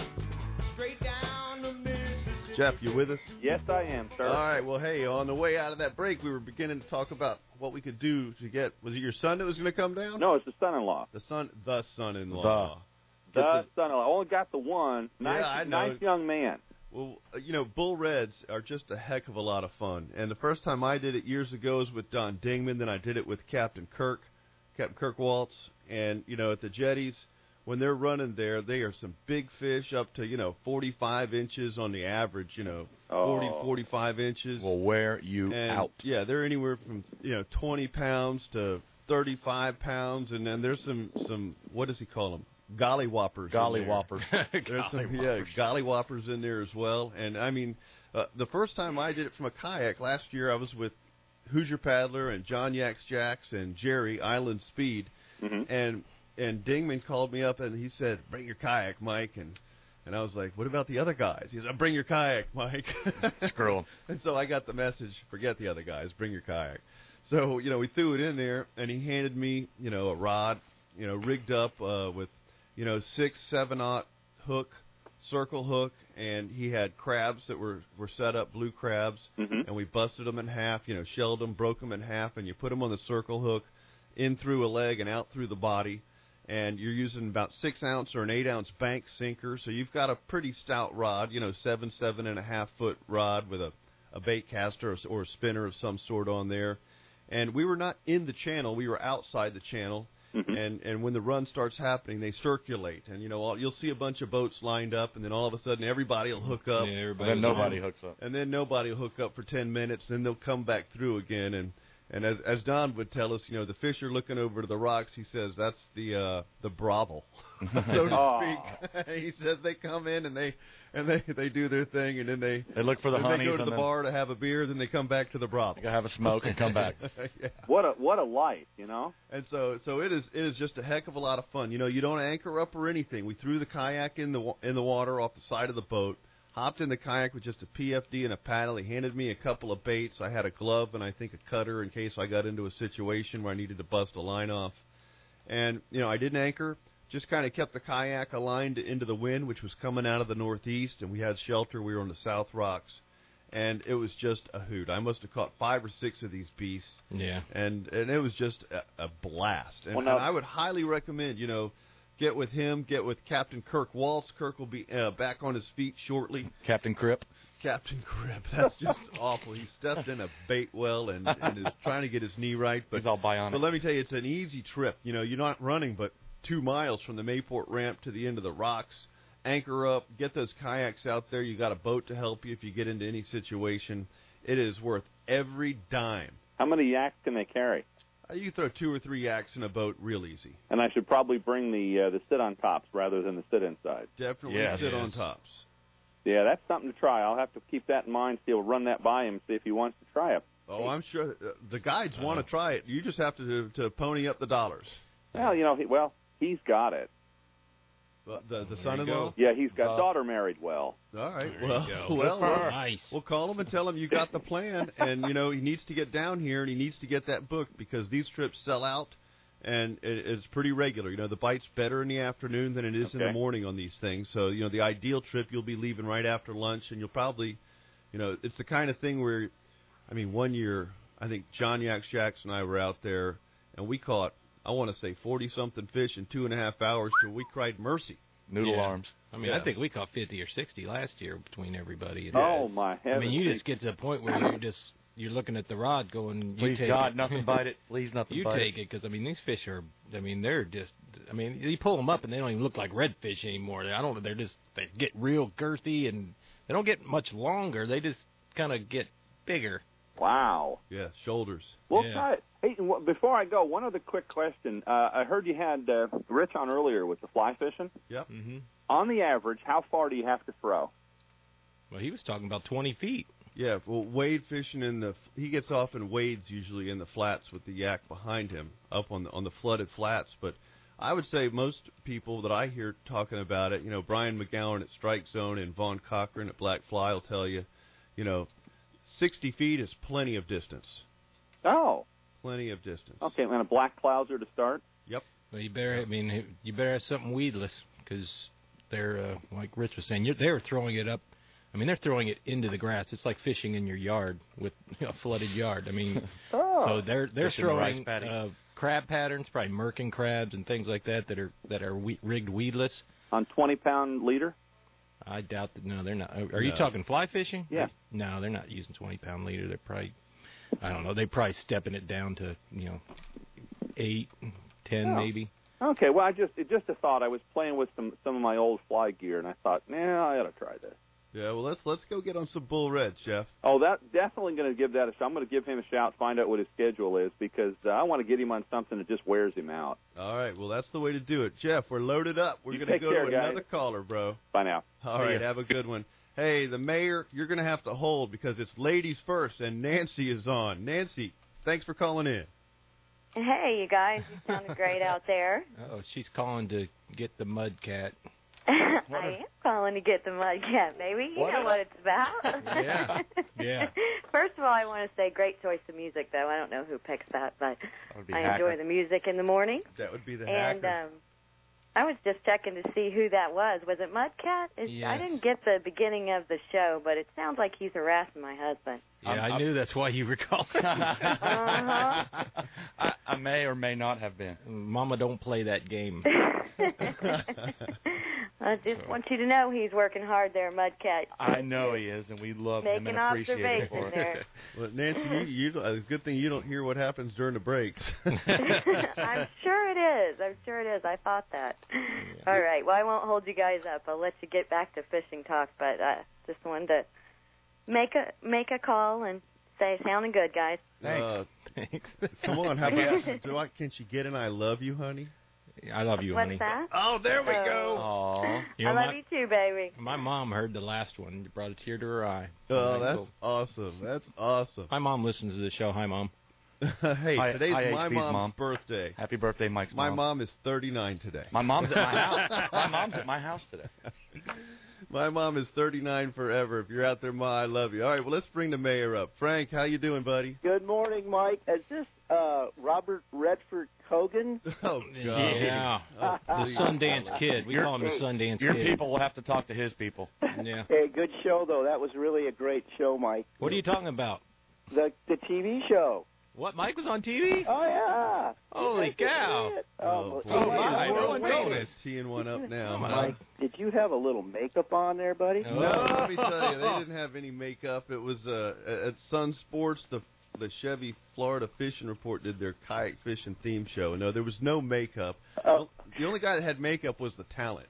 Jeff, you with us? Yes, I am, sir. All right. Well, hey, on the way out of that break, we were beginning to talk about what we could do to get. Was it your son that was going to come down? No, it's the son-in-law. The son, the son-in-law. The, the son-in-law. I only got the one. Nice, yeah, I know. nice young man. Well, you know, bull reds are just a heck of a lot of fun. And the first time I did it years ago was with Don Dingman. Then I did it with Captain Kirk, Captain Kirk Waltz. And, you know, at the jetties, when they're running there, they are some big fish up to, you know, forty-five inches on the average, you know, forty, Oh. forty-five inches. Will wear you and, out. Yeah, they're anywhere from, you know, twenty pounds to thirty-five pounds. And then there's some, some what does he call them? Gollywhoppers. Golly in there. whoppers. There's some, yeah, gollywhoppers in there as well. And, I mean, uh, the first time I did it from a kayak last year, I was with Hoosier Paddler and John Yaks Jacks and Jerry, Island Speed. Mm-hmm. And and Dingman called me up and he said, bring your kayak, Mike. And and I was like, what about the other guys? He said, bring your kayak, Mike. Screw 'em. And so I got the message, forget the other guys, bring your kayak. So, you know, we threw it in there, and he handed me, you know, a rod, you know, rigged up uh, with, you know, six, seven-aught hook, circle hook, and he had crabs that were, were set up, blue crabs, Mhm. and we busted them in half, you know, shelled them, broke them in half, and you put them on the circle hook, in through a leg and out through the body, and you're using about six-ounce or an eight-ounce bank sinker, so you've got a pretty stout rod, you know, seven, seven and a half foot rod with a, a bait caster or, or a spinner of some sort on there. And we were not in the channel. We were outside the channel. Mm-hmm. And and when the run starts happening, they circulate. And, you know, all, you'll see a bunch of boats lined up, and then all of a sudden everybody will hook up. Yeah, everybody and then nobody on. hooks up. And then nobody will hook up for ten minutes, and then they'll come back through again. And, and as as Don would tell us, you know, the fish are looking over to the rocks. He says that's the uh, the brothel, so to oh. speak. He says they come in and they and they, they do their thing, and then they they look for the then honeys. They go to and the then bar to have a beer, then they come back to the brothel. Go have a smoke and come back. Yeah. What a what a life, you know. And so so it is it is just a heck of a lot of fun. You know, you don't anchor up or anything. We threw the kayak in the in the water off the side of the boat. Hopped in the kayak with just a P F D and a paddle. He handed me a couple of baits. I had a glove and I think a cutter in case I got into a situation where I needed to bust a line off. And, you know, I didn't anchor, just kind of kept the kayak aligned into the wind, which was coming out of the northeast, and we had shelter. We were on the South Rocks, and it was just a hoot. I must have caught five or six of these beasts. Yeah. And, and it was just a, a blast. And, well, now, and I would highly recommend, you know, get with him, get with Captain Kirk Waltz. Kirk will be uh, back on his feet shortly. Captain Crip. Captain Crip. That's just awful. He stepped in a bait well and, and is trying to get his knee right. But, He's all bionic. But let me tell you, it's an easy trip. You know, you're not running but two miles from the Mayport ramp to the end of the rocks. Anchor up, get those kayaks out there. You got a boat to help you if you get into any situation. It is worth every dime. How many yaks can they carry? You throw two or three yaks in a boat real easy. And I should probably bring the uh, the sit-on tops rather than the sit inside. Definitely yes, sit yes. on tops. Yeah, that's something to try. I'll have to keep that in mind. See, we'll run that by him, see if he wants to try it. Oh, I'm sure uh, the guides uh, want to try it. You just have to to pony up the dollars. Well, you know, he, well, he's got it. Uh, the the son-in-law? Yeah, he's got uh, daughter married well. All right. There well, you go. well, well nice. We'll call him and tell him you got the plan, and you know he needs to get down here and he needs to get that book because these trips sell out, and it, it's pretty regular. You know, the bite's better in the afternoon than it is okay. in the morning on these things. So you know, the ideal trip you'll be leaving right after lunch, and you'll probably, you know, it's the kind of thing where, I mean, one year I think John Yax Jackson and I were out there, and we caught I want to say forty something fish in two and a half hours till we cried mercy. Noodle yeah. arms. I mean, yeah. I think we caught fifty or sixty last year between everybody. And oh, my heavens. I mean, you just get to a point where you're just you're looking at the rod going, you Please, take God, it. nothing bite it. Please, nothing you bite take it because, I mean, these fish are, I mean, they're just, I mean, you pull them up and they don't even look like redfish anymore. I don't know. They're just, they get real girthy and they don't get much longer. They just kind of get bigger. Wow. Yeah, shoulders. We'll yeah. try it. Hey, before I go, one other quick question. Uh, I heard you had uh, Rich on earlier with the fly fishing. Yep. Mm-hmm. On the average, how far do you have to throw? Well, he was talking about twenty feet. Yeah, well, wade fishing in the he gets off and wades usually in the flats with the yak behind him, up on the on the flooded flats. But I would say most people that I hear talking about it, you know, Brian McGowan at Strike Zone and Vaughn Cochran at Black Fly will tell you, you know, sixty feet is plenty of distance. Oh, plenty of distance. Okay, and a black clouser to start. Yep. Well, you better. I mean, you better have something weedless because they're uh, like Rich was saying. You're, they're throwing it up. I mean, they're throwing it into the grass. It's like fishing in your yard with you know, a flooded yard. I mean, oh. so they're they're Fishing throwing rice uh, crab patterns, probably merkin crabs and things like that that are that are we, rigged weedless on twenty pound leader. I doubt that. No, they're not. Are, are no. you talking fly fishing? Yeah. No, they're not using twenty pound leader. They're probably, I don't know. They're probably stepping it down to you know, eight, ten oh. maybe. Okay, well, I just it just a thought. I was playing with some some of my old fly gear, and I thought, nah, I ought to try this. Yeah, well, let's let's go get on some bull reds, Jeff. Oh, that definitely going to give that a shot. I'm going to give him a shout, find out what his schedule is, because uh, I want to get him on something that just wears him out. All right, well, that's the way to do it. Jeff, we're loaded up. We're going to go care, to guys. another caller, bro. Bye now. All See right, ya. have a good one. Hey, the mayor, you're going to have to hold because it's ladies first, and Nancy is on. Nancy, thanks for calling in. Hey, you guys, you sounded great out there. Oh, she's calling to get the mud cat. I am calling to get the mud cat, baby. You What know a- what it's about. Yeah, yeah. First of all, I want to say great choice of music, though. I don't know who picks that, but would be I Hacker. enjoy the music in the morning. That would be the And hacker. um, I was just checking to see who that was. Was it Mudcat? Is, I Yes. didn't get the beginning of the show, but it sounds like he's harassing my husband. Yeah, I'm- I I'm- knew that's why you were calling. Uh-huh. I, I may or may not have been. Mama, don't play that game. I just want you to know he's working hard there, Mudcat. I know he is, and we love him Making and appreciate it observation for it. there. Well, Nancy, you, you don't- it's a good thing you don't hear what happens during the breaks. I'm sure it is. I'm sure it is. I thought that. All right. Well, I won't hold you guys up. I'll let you get back to fishing talk, but uh, just wanted to make a make a call and say, sounding good, guys. Uh, Thanks. Come on, how about do I, can she get an "I love you, honey"? I love you, What's honey. that? Oh, there we Oh. go. Aw. You know, I love my, you too, baby. my mom heard the last one. It brought a tear to her eye. Oh, Like, that's cool. awesome. That's awesome. My mom listens to the show. Hi, Mom. Hey, Hi- today's hi, my H B's mom's mom. birthday. Happy birthday, Mike's My mom. mom is thirty-nine today. My mom's at my house. My mom's at my house today. My mom is thirty-nine forever. If you're out there, Ma, I love you. All right, well, let's bring the mayor up. Frank, how you doing, buddy? Good morning, Mike. Is this uh, Robert Redford Cogan? Oh, God. Yeah. Oh, the please. Sundance Kid. We Your- call him the Sundance Your Kid. people will have to talk to his people. Yeah. Hey, good show, though. That was really a great show, Mike. What are you talking about? The the T V show. What? Mike was on T V? Oh, yeah. Holy You guys cow. did it. Oh, Oh, boy. Oh, Mike, my. Mike, No one Mike, told us. Teeing one up now. Come on. huh? Mike, did you have a little makeup on there, buddy? No. No, let me tell you, they didn't have any makeup. It was uh, at Sun Sports, the the Chevy Florida Fishing Report did their kayak fishing theme show. No, there was no makeup. Oh. The only guy that had makeup was the talent.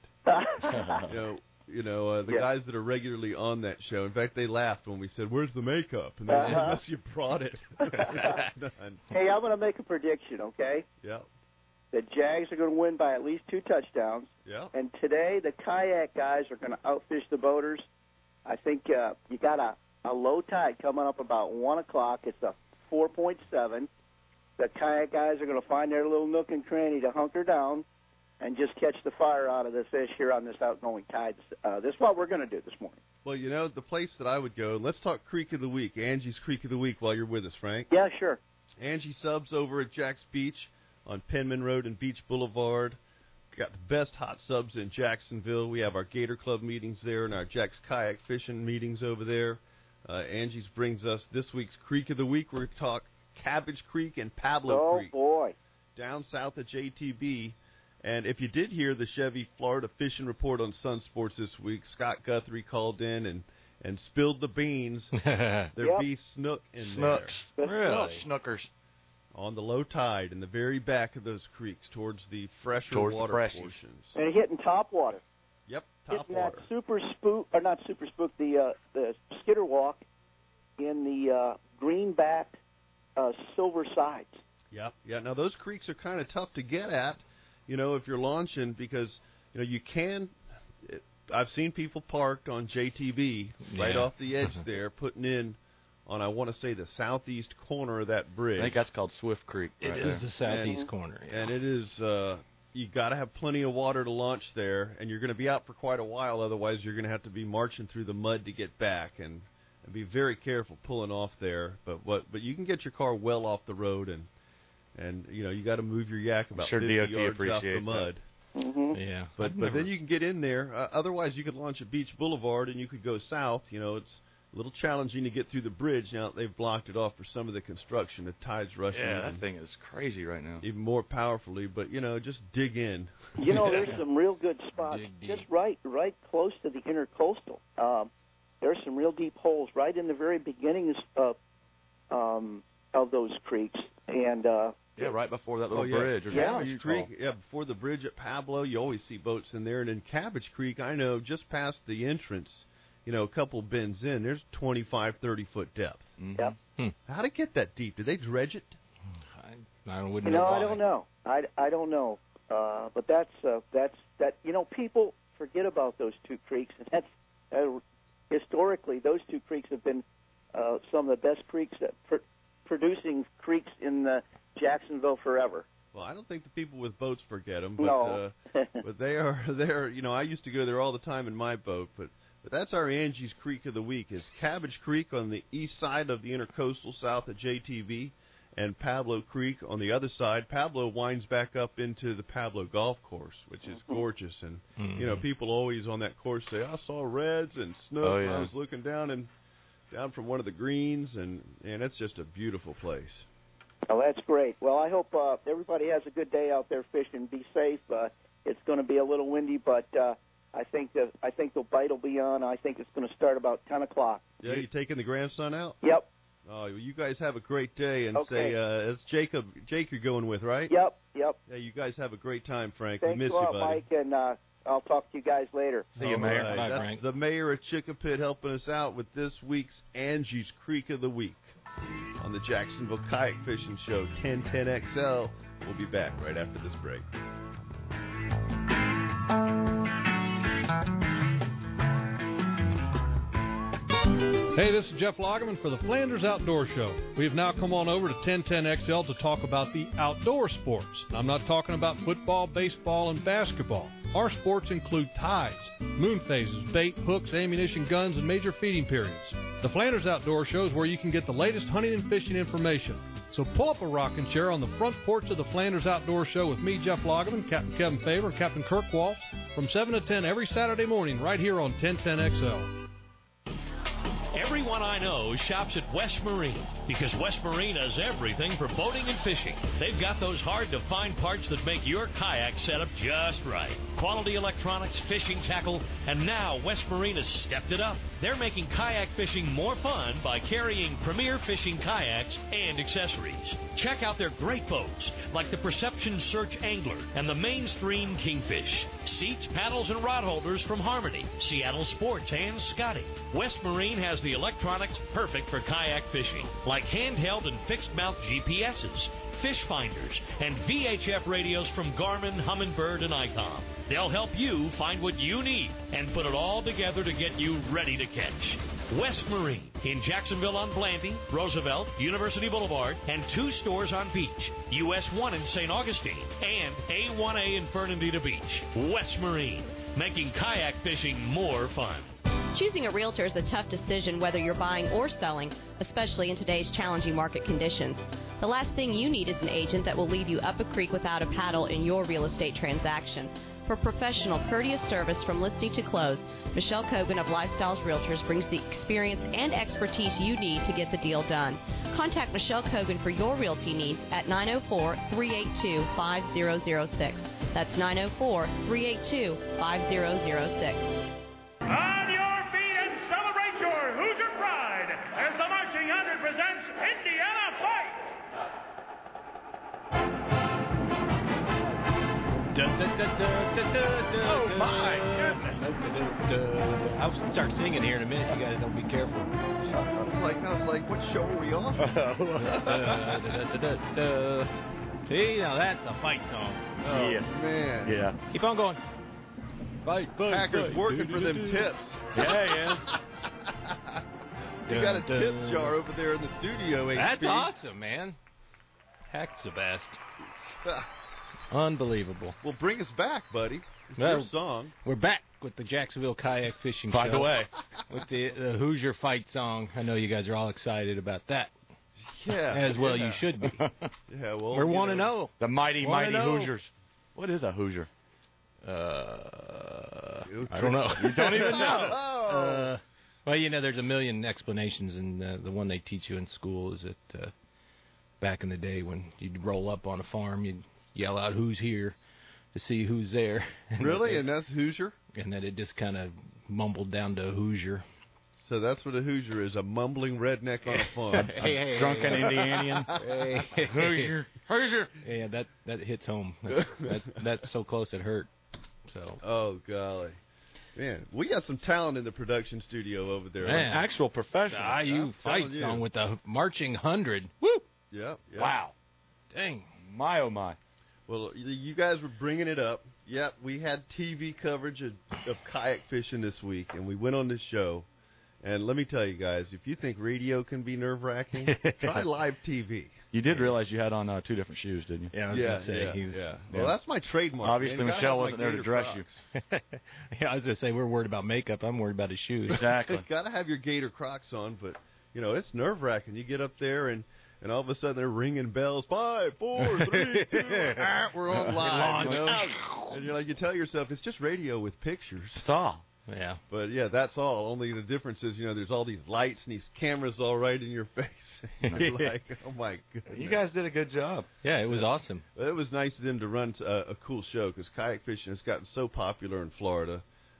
You know, you know uh, the Yeah. guys that are regularly on that show. In fact, they laughed when we said, "Where's the makeup?" And they said, Uh-huh. "Unless you brought it." It's done. Hey, I'm going to make a prediction, okay? Yeah, The Jags are going to win by at least two touchdowns. yeah. And today, the kayak guys are going to outfish the boaters. I think uh, you got a, a low tide coming up about one o'clock. It's a four point seven. The kayak guys are going to find their little nook and cranny to hunker down and just catch the fire out of the fish here on this outgoing tide. Uh, this is what we're going to do this morning. Well, you know, the place that I would go, let's talk Creek of the Week, Angie's Creek of the Week while you're with us, Frank. Yeah, sure. Angie Subs over at Jack's Beach on Penman Road and Beach Boulevard. Got the best hot subs in Jacksonville. We have our Gator Club meetings there and our Jack's Kayak Fishing meetings over there. Uh, Angie's brings us this week's Creek of the Week. We're going to talk Cabbage Creek and Pablo oh, Creek. boy. Down south of J T B. And if you did hear the Chevy Florida Fishing Report on Sun Sports this week, Scott Guthrie called in and, and spilled the beans. There'd Yep. be snook in Snooks. That's Really? Schnookers. there on the low tide in the very back of those creeks towards the fresher Towards the water freshies. portions. And hitting top water. Yep, top Hitting water. that super spook, or not super spook, the uh, the skitter walk in the uh, greenback uh, silver sides. Yep, yeah. Now those creeks are kind of tough to get at, you know, if you're launching because you know you can. It, I've seen people parked on J T B right Yeah. off the edge there, putting in on I want to say the southeast corner of that bridge. I think that's called Swift Creek. It right is there. the southeast And- corner. Yeah. And it is, uh, you got to have plenty of water to launch there, and you're going to be out for quite a while. Otherwise, you're going to have to be marching through the mud to get back, and, and be very careful pulling off there. But what, but you can get your car well off the road, and and you know you got to move your yak about sure fifty D O T yards off the appreciates mud. Mm-hmm. Yeah. But I've but never- then you can get in there. Uh, otherwise, you could launch at Beach Boulevard, and you could go south. You know, it's a little challenging to get through the bridge now that they've blocked it off for some of the construction. The tide's rushing. Yeah, even- that thing is crazy right now. even more powerfully, but you know, just dig in. You know, there's some real good spots Dig deep. just right, right close to the intercoastal. Um, there's some real deep holes right in the very beginnings of um, of those creeks, and uh, Yeah, right before that little oh, yeah. bridge. There's a Cabbage huge Creek, hole. yeah, before the bridge at Pablo, you always see boats in there, and in Cabbage Creek, I know just past the entrance, you know, a couple bends in, there's twenty-five, thirty foot depth. Mhm. Yep. Hmm. How'd it get that deep? Did they dredge it? I, I wouldn't you know, know. I why. don't know. I, I don't know, uh, but that's uh, that's that. You know, people forget about those two creeks, and that's uh, historically those two creeks have been uh, some of the best creeks that pr- producing creeks in uh, Jacksonville forever. Well, I don't think the people with boats forget them, but No. uh, but they are there. You know, I used to go there all the time in my boat, but but that's our Angie's Creek of the week. Is Cabbage Creek on the east side of the intercoastal, south of J T V, and Pablo Creek on the other side. Pablo winds back up into the Pablo Golf Course, which is gorgeous, and Mhm. you know, people always on that course say, "I saw reds and snook." Oh, when yeah. I was looking down and down from one of the greens, and and it's just a beautiful place. Oh, that's great. Well, I hope uh, everybody has a good day out there fishing. Be safe. Uh, it's going to be a little windy, but uh, I think the I think the bite will be on. I think it's going to start about ten o'clock. Yeah, you taking the grandson out? Yep. Oh, well, you guys have a great day, and Okay. say uh, it's Jacob. Jake, you're going with, right? Yep. Yep. Yeah, you guys have a great time, Frank. Thanks we miss a lot, you, buddy. Mike, and uh, I'll talk to you guys later. All right, That's the mayor of Chickapit helping us out with this week's Angie's Creek of the Week on the Jacksonville Kayak Fishing Show ten ten X L. We'll be back right after this break. Hey, this is Jeff Lagerman for the Flanders Outdoor Show. We have now come on over to ten ten X L to talk about the outdoor sports. I'm not talking about football, baseball, and basketball. Our sports include tides, moon phases, bait, hooks, ammunition, guns, and major feeding periods. The Flanders Outdoor Show is where you can get the latest hunting and fishing information. So pull up a rocking chair on the front porch of the Flanders Outdoor Show with me, Jeff Lagerman, Captain Kevin Favor, and Captain Kirk Waltz from seven to ten every Saturday morning right here on ten ten X L. Everyone I know shops at West Marine because West Marine has everything for boating and fishing. They've got those hard-to-find parts that make your kayak setup just right. Quality electronics, fishing tackle, and now West Marine has stepped it up. They're making kayak fishing more fun by carrying premier fishing kayaks and accessories. Check out their great boats like the Perception Search Angler and the Mainstream Kingfish. Seats, paddles, and rod holders from Harmony, Seattle Sports, and Scotty. West Marine has the electronics perfect for kayak fishing, like handheld and fixed-mount G P S's, fish finders, and V H F radios from Garmin, Humminbird, and ICOM. They'll help you find what you need and put it all together to get you ready to catch. West Marine in Jacksonville on Blandy, Roosevelt, University Boulevard, and two stores on Beach, U S one in Saint Augustine, and A one A in Fernandina Beach. West Marine, making kayak fishing more fun. Choosing a realtor is a tough decision whether you're buying or selling, especially in today's challenging market conditions. The last thing you need is an agent that will leave you up a creek without a paddle in your real estate transaction. For professional, courteous service from listing to close, Michelle Kogan of Lifestyles Realtors brings the experience and expertise you need to get the deal done. Contact Michelle Kogan for your realty needs at nine oh four, three eight two, five oh oh six. That's nine oh four, three eight two, five oh oh six. On your feet and celebrate your Hoosier pride as the Marching Hundred presents Indiana Fight! Oh my goodness! I'll start singing here in a minute. You guys don't be careful. I was like, I was like, what show are we on? See, now that's a fight song. Oh, yeah. man. Yeah. Keep on going. Fight, fight, Packers fight. working for them tips. Yeah, yeah. You got a tip jar over there in the studio, H P. That's awesome, man. Heck, Sebast. Unbelievable. Well, bring us back, buddy. It's well, your song. We're back with the Jacksonville Kayak Fishing By Show. the way. With the, the Hoosier Fight song. I know you guys are all excited about that. Yeah. As well yeah. you should be. Yeah, well. We're one and oh. The mighty, Wanna mighty know. Hoosiers. What is a Hoosier? Uh, I don't know. You don't even know. Uh, well, you know, there's a million explanations, and uh, the one they teach you in school is that uh, back in the day when you'd roll up on a farm, you'd yell out, "Who's here?" to see who's there. And Really? That, and that's Hoosier? And then it just kind of mumbled down to Hoosier. So that's what a Hoosier is, a mumbling redneck on a farm. hey, hey, drunken hey, Indianian. Hey, Hoosier. Hoosier. Yeah, that, that hits home. That, that, that's so close it hurt. So. Oh, golly. Man, we got some talent in the production studio over there. Man, actual professional. The I U fight you. song with the marching hundred. Woo! Yep, yep. Wow. Dang. My, oh, my. Well, you guys were bringing it up. Yep, we had T V coverage of, of kayak fishing this week, and we went on this show. And let me tell you guys, if you think radio can be nerve-wracking, try live T V. You did realize you had on uh, two different shoes, didn't you? Yeah, I was yeah, going to say. yeah, he was, yeah. yeah. Well, that's my trademark. Obviously, man. Michelle wasn't there to dress Crocs. you. Yeah, I was going to say, we're worried about makeup. I'm worried about his shoes. Exactly. You got to have your Gator Crocs on, but, you know, it's nerve-wracking. You get up there, and, and all of a sudden they're ringing bells. Five, four, three, two, ah, we're on live. You know? And you're like, you tell yourself, it's just radio with pictures. That's all. Yeah. But, yeah, that's all. Only the difference is, you know, there's all these lights and these cameras all right in your face. And you're like, oh, my goodness. You guys did a good job. Yeah, it was awesome. It was nice of them to run a, a cool show because kayak fishing has gotten so popular in Florida.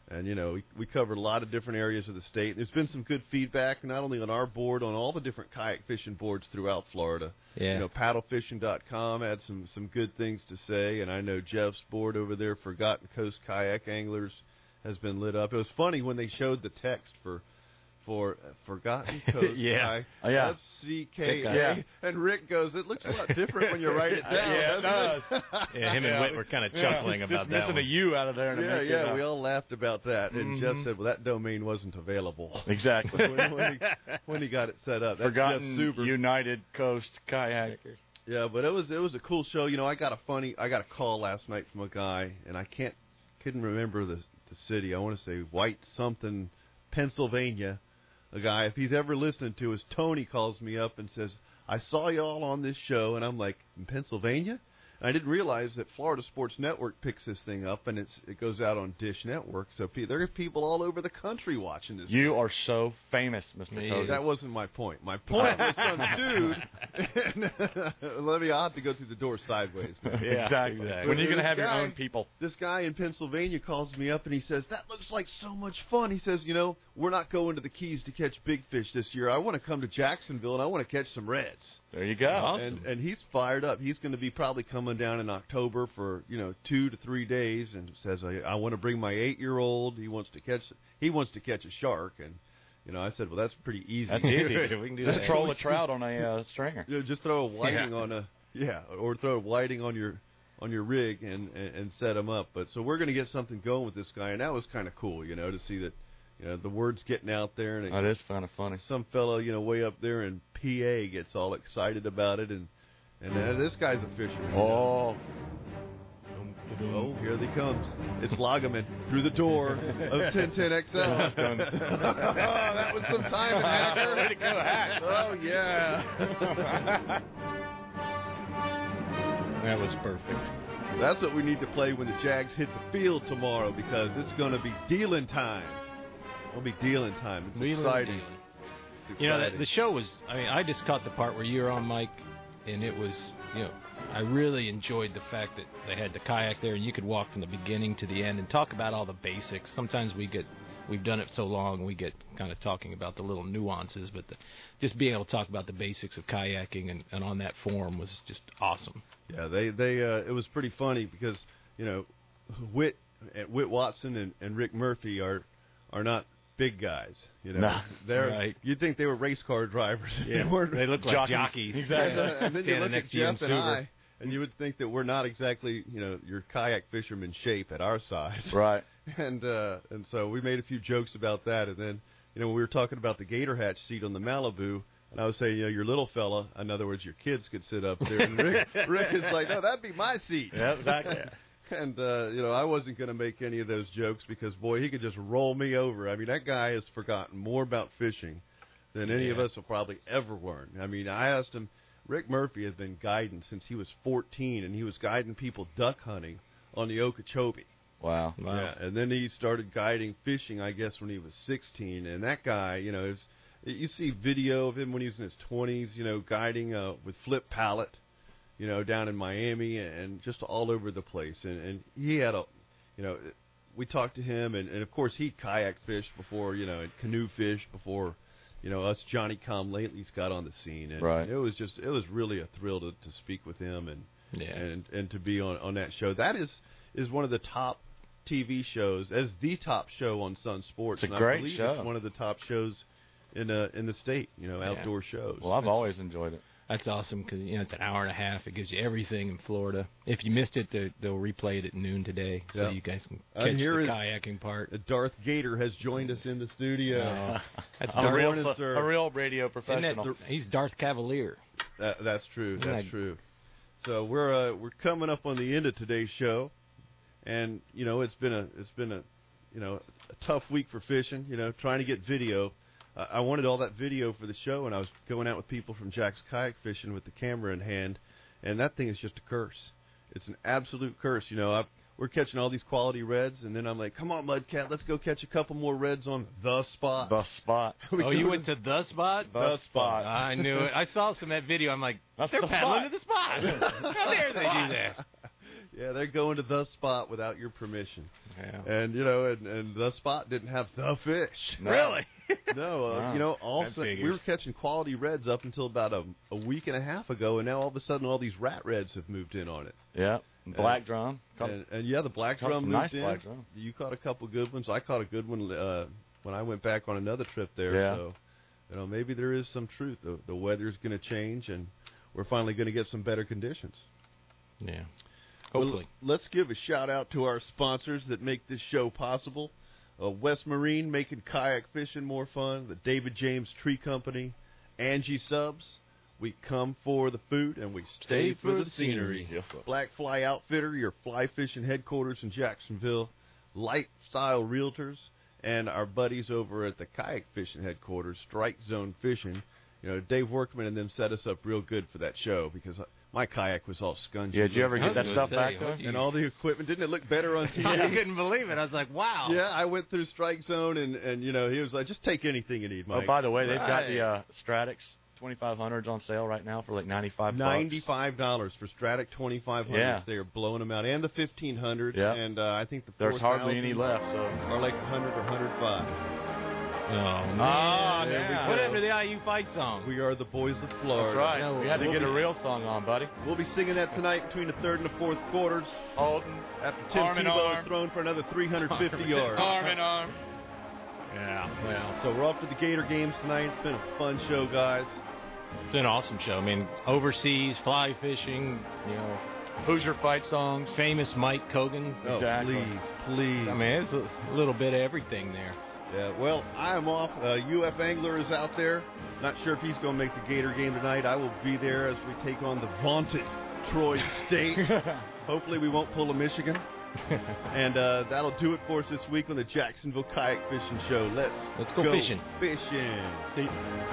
And, you know, we, we covered a lot of different areas of the state. There's been some good feedback, not only on our board, on all the different kayak fishing boards throughout Florida. Yeah. You know, paddle fishing dot com had some, some good things to say, and I know Jeff's board over there, Forgotten Coast Kayak Anglers, has been lit up. It was funny when they showed the text for for uh, Forgotten Coast. Yeah. F Oh, yeah. C K A. Yeah. And Rick goes, it looks a lot different when you write it down. Yeah, it doesn't does. Yeah, him and Whit were kind of chuckling yeah. about Just that missing one. a U out of there. To Yeah, make yeah, it, uh, we all laughed about that. And Mhm. Jeff said, well, that domain wasn't available. Exactly. when, when, he, when he got it set up. That's Forgotten Jeff Suber. United Coast Kayak. Yeah, but it was it was a cool show. You know, I got a funny I got a call last night from a guy, and I can't couldn't remember the the city. I want to say White something, Pennsylvania. A guy, if he's ever listening to us, Tony calls me up and says, I saw y'all on this show, and I'm like, in Pennsylvania? And I didn't realize that Florida Sports Network picks this thing up, and it's it goes out on Dish Network. So pe- there are people all over the country watching this. You thing. are so famous, Mister Cody. That wasn't my point. My point was some dude. Let me, I'll have to go through the door sideways. Now. Yeah, exactly. But When are you going to this have your guy- own people? This guy in Pennsylvania calls me up and he says, that looks like so much fun. He says, you know, we're not going to the Keys to catch big fish this year. I want to come to Jacksonville and I want to catch some reds. There you go. Awesome. And and he's fired up. He's going to be probably coming down in October for, you know, two to three days and says, I, I want to bring my eight-year-old. He wants to catch he wants to catch a shark. And, you know, I said, well, that's pretty easy. That's easy. We can do Just that. troll a trout on a uh, stringer. You know, just throw a whiting Yeah. on a yeah, or throw a whiting on your on your rig and, and, and set them up. But so we're going to get something going with this guy, and that was kind of cool, you know, to see that, you know, the word's getting out there. And it, That is kind of funny. some fellow, you know, way up there in P A gets all excited about it, and and uh, this guy's a fisherman. Oh. Oh, here he comes. It's Loggeman through the door of ten ten X L. Oh, that was some time, Hacker. Way to go, Hack. Oh, yeah. That was perfect. That's what we need to play when the Jags hit the field tomorrow, because it's going to be dealing time. It'll be dealing time. It's Wheeling exciting. dealing. It's You know, the, exciting. the show was, I mean, I just caught the part where you were on, Mike, and it was, you know, I really enjoyed the fact that they had the kayak there and you could walk from the beginning to the end and talk about all the basics. Sometimes we get, we've done it so long, we get kind of talking about the little nuances, but the, just being able to talk about the basics of kayaking and, and on that forum was just awesome. Yeah, they they uh, it was pretty funny because, you know, Whit Whit Watson and, and Rick Murphy are are not big guys. You know, No. they're Right. you'd think they were race car drivers. Yeah, they, weren't, they look like jockeys. Exactly. And, uh, and then you Standing look next at to you in Jeff and Subaru. I, and you would think that we're not exactly, you know, your kayak fisherman shape at our size. Right. And uh, and so we made a few jokes about that, and then, you know, when we were talking about the gator hatch seat on the Malibu, and I was saying, you know, your little fella, in other words, your kids could sit up there, and Rick, Rick is like, no, that'd be my seat. Yeah, exactly. And, uh, you know, I wasn't going to make any of those jokes because, boy, he could just roll me over. I mean, that guy has forgotten more about fishing than any of Yeah. us will probably ever learn. I mean, I asked him, Rick Murphy has been guiding since he was fourteen, and he was guiding people duck hunting on the Okeechobee. Wow. Wow. Yeah, and then he started guiding fishing, I guess, when he was sixteen. And that guy, you know, is, you see video of him when he was in his twenties, you know, guiding uh, with Flip Pallet, you know, down in Miami and just all over the place. And, and he had a, you know, we talked to him, and, and of course he'd kayak fish before, you know, and canoe fish before, you know, us Johnny Come Latelys got on the scene. And Right. it was just, it was really a thrill to, to speak with him and, Yeah. and and to be on, on that show. That is is one of the top T V shows, as the top show on Sun Sports. It's a and great I believe show. It's one of the top shows in uh, in the state, you know, outdoor shows. Well, I've That's- always enjoyed it. That's awesome because, you know, it's an hour and a half. It gives you everything in Florida. If you missed it, they- they'll replay it at noon today, so Yeah. you guys can And catch the here is- kayaking part. Uh, Darth Gator has joined us in the studio. Oh, that's a Darth. real, morning, sir. a real radio Isn't that professional. the- he's Darth Cavalier. That, that's true. Isn't That's that- true. So we're uh, we're coming up on the end of today's show, and you know it's been a it's been a you know a tough week for fishing. You know, trying to get video. Uh, I wanted all that video for the show, and I was going out with people from Jack's Kayak Fishing with the camera in hand, and that thing is just a curse. It's an absolute curse. You know, I, we're catching all these quality reds, and then I'm like, come on, Mudcat, let's go catch a couple more reds on the spot. The spot. We Oh, go you to went to the spot? The spot. I knew it. I saw some of that video. I'm like, That's they're the paddling spot. to the spot. How dare they do that? Yeah, they're going to the spot without your permission. Yeah. And, you know, and, and the spot didn't have the fish. No. Really? No, uh, Wow. you know, all That se- we figures. were catching quality reds up until about a, a week and a half ago, and now all of a sudden all these rat reds have moved in on it. Yeah, And- black drum. And, and yeah, the black Caught drum some moved nice in. black drum. You caught a couple good ones. I caught a good one uh, when I went back on another trip there. Yeah. So, you know, maybe there is some truth. The, the weather's going to change, and we're finally going to get some better conditions. Yeah. Well, Hopefully. let's give a shout out to our sponsors that make this show possible. Uh, West Marine, making kayak fishing more fun. The David James Tree Company. Angie Subs. We come for the food and we stay, for, the scenery. Yes, sir. Black Fly Outfitter, your fly fishing headquarters in Jacksonville. Lifestyle Realtors. And our buddies over at the kayak fishing headquarters, Strike Zone Fishing. You know, Dave Workman and them set us up real good for that show because my kayak was all scungy. Yeah, did you ever get that stuff say, back what there? do you- And all the equipment. Didn't it look better on T V? I couldn't believe it. I was like, wow. Yeah, I went through Strike Zone, and, and you know, he was like, just take anything you need, Mike. Oh, by the way, they've got Right. the uh, Stratix twenty-five hundreds on sale right now for like ninety-five bucks. ninety-five dollars for Stratic twenty-five hundreds. Yeah. They are blowing them out. And the fifteen hundreds. Yeah. And uh, I think the There's hardly any four thousands left, so. are like one hundred or one hundred five. Oh, man. Ah, there we yeah. Put go. it into the I U fight song. We are the boys of Florida. That's right. No, we had to we'll get be- a real song on, buddy. We'll be singing that tonight between the third and the fourth quarters Holding. after Tim Arm in Tebow arm. is thrown for another three hundred fifty yards. Arm in arm. Yeah, well, So we're off to the Gator games tonight. It's been a fun show, guys. it's been an awesome show. I mean, overseas, fly fishing, you know, Hoosier fight songs. famous Mike Kogan. Oh, Exactly. please, please. I mean, it's a little bit of everything there. Yeah, well, I am off. Uh, U F Angler is out there. Not sure if he's going to make the Gator game tonight. I will be there as we take on the vaunted Troy State. Hopefully we won't pull a Michigan. And uh, that'll do it for us this week on the Jacksonville Kayak Fishing Show. Let's, Let's go fishing. Fishing.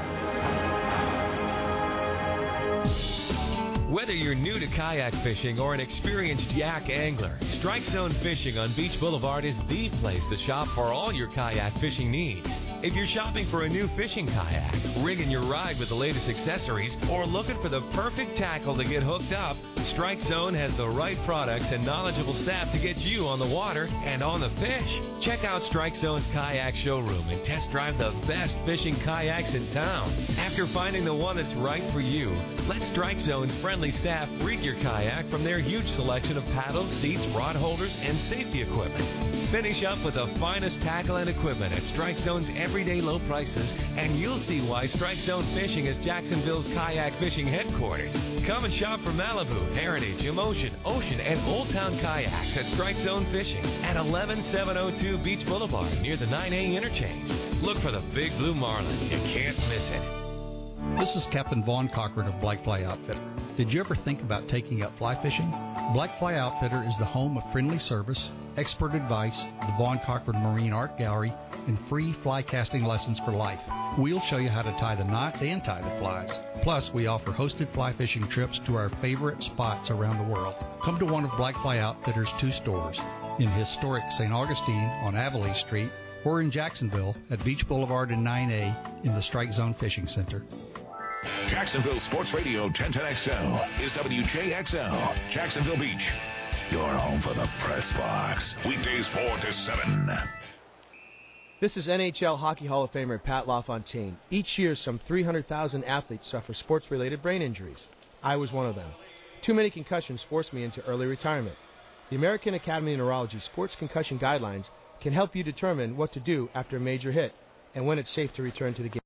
Whether you're new to kayak fishing or an experienced yak angler, Strike Zone Fishing on Beach Boulevard is the place to shop for all your kayak fishing needs. If you're shopping for a new fishing kayak, rigging your ride with the latest accessories, or looking for the perfect tackle to get hooked up, Strike Zone has the right products and knowledgeable staff to get you on the water and on the fish. Check out Strike Zone's kayak showroom and test drive the best fishing kayaks in town. After finding the one that's right for you, let Strike Zone's friendly staff rig your kayak from their huge selection of paddles, seats, rod holders, and safety equipment. Finish up with the finest tackle and equipment at Strike Zone's everyday low prices, and you'll see why Strike Zone Fishing is Jacksonville's kayak fishing headquarters. Come and shop for Malibu, Heritage, Emotion, Ocean, and Old Town kayaks at Strike Zone Fishing at eleven seven oh two Beach Boulevard near the nine A interchange. Look for the Big Blue Marlin. You can't miss it. This is Captain Vaughn Cochran of Black Fly Outfitter. Did you ever think about taking up fly fishing? Black Fly Outfitter is the home of friendly service, expert advice, the Vaughn Cochran Marine Art Gallery, and free fly casting lessons for life. We'll show you how to tie the knots and tie the flies. Plus, we offer hosted fly fishing trips to our favorite spots around the world. Come to one of Black Fly Outfitter's two stores, in historic Saint Augustine on Avonlea Street, or in Jacksonville at Beach Boulevard and nine A in the Strike Zone Fishing Center. Jacksonville Sports Radio ten ten X L is W J X L, Jacksonville Beach. Your home for the press box. Weekdays four to seven. This is N H L Hockey Hall of Famer Pat LaFontaine. Each year, some three hundred thousand athletes suffer sports-related brain injuries. I was one of them. Too many concussions forced me into early retirement. The American Academy of Neurology Sports Concussion Guidelines can help you determine what to do after a major hit and when it's safe to return to the game.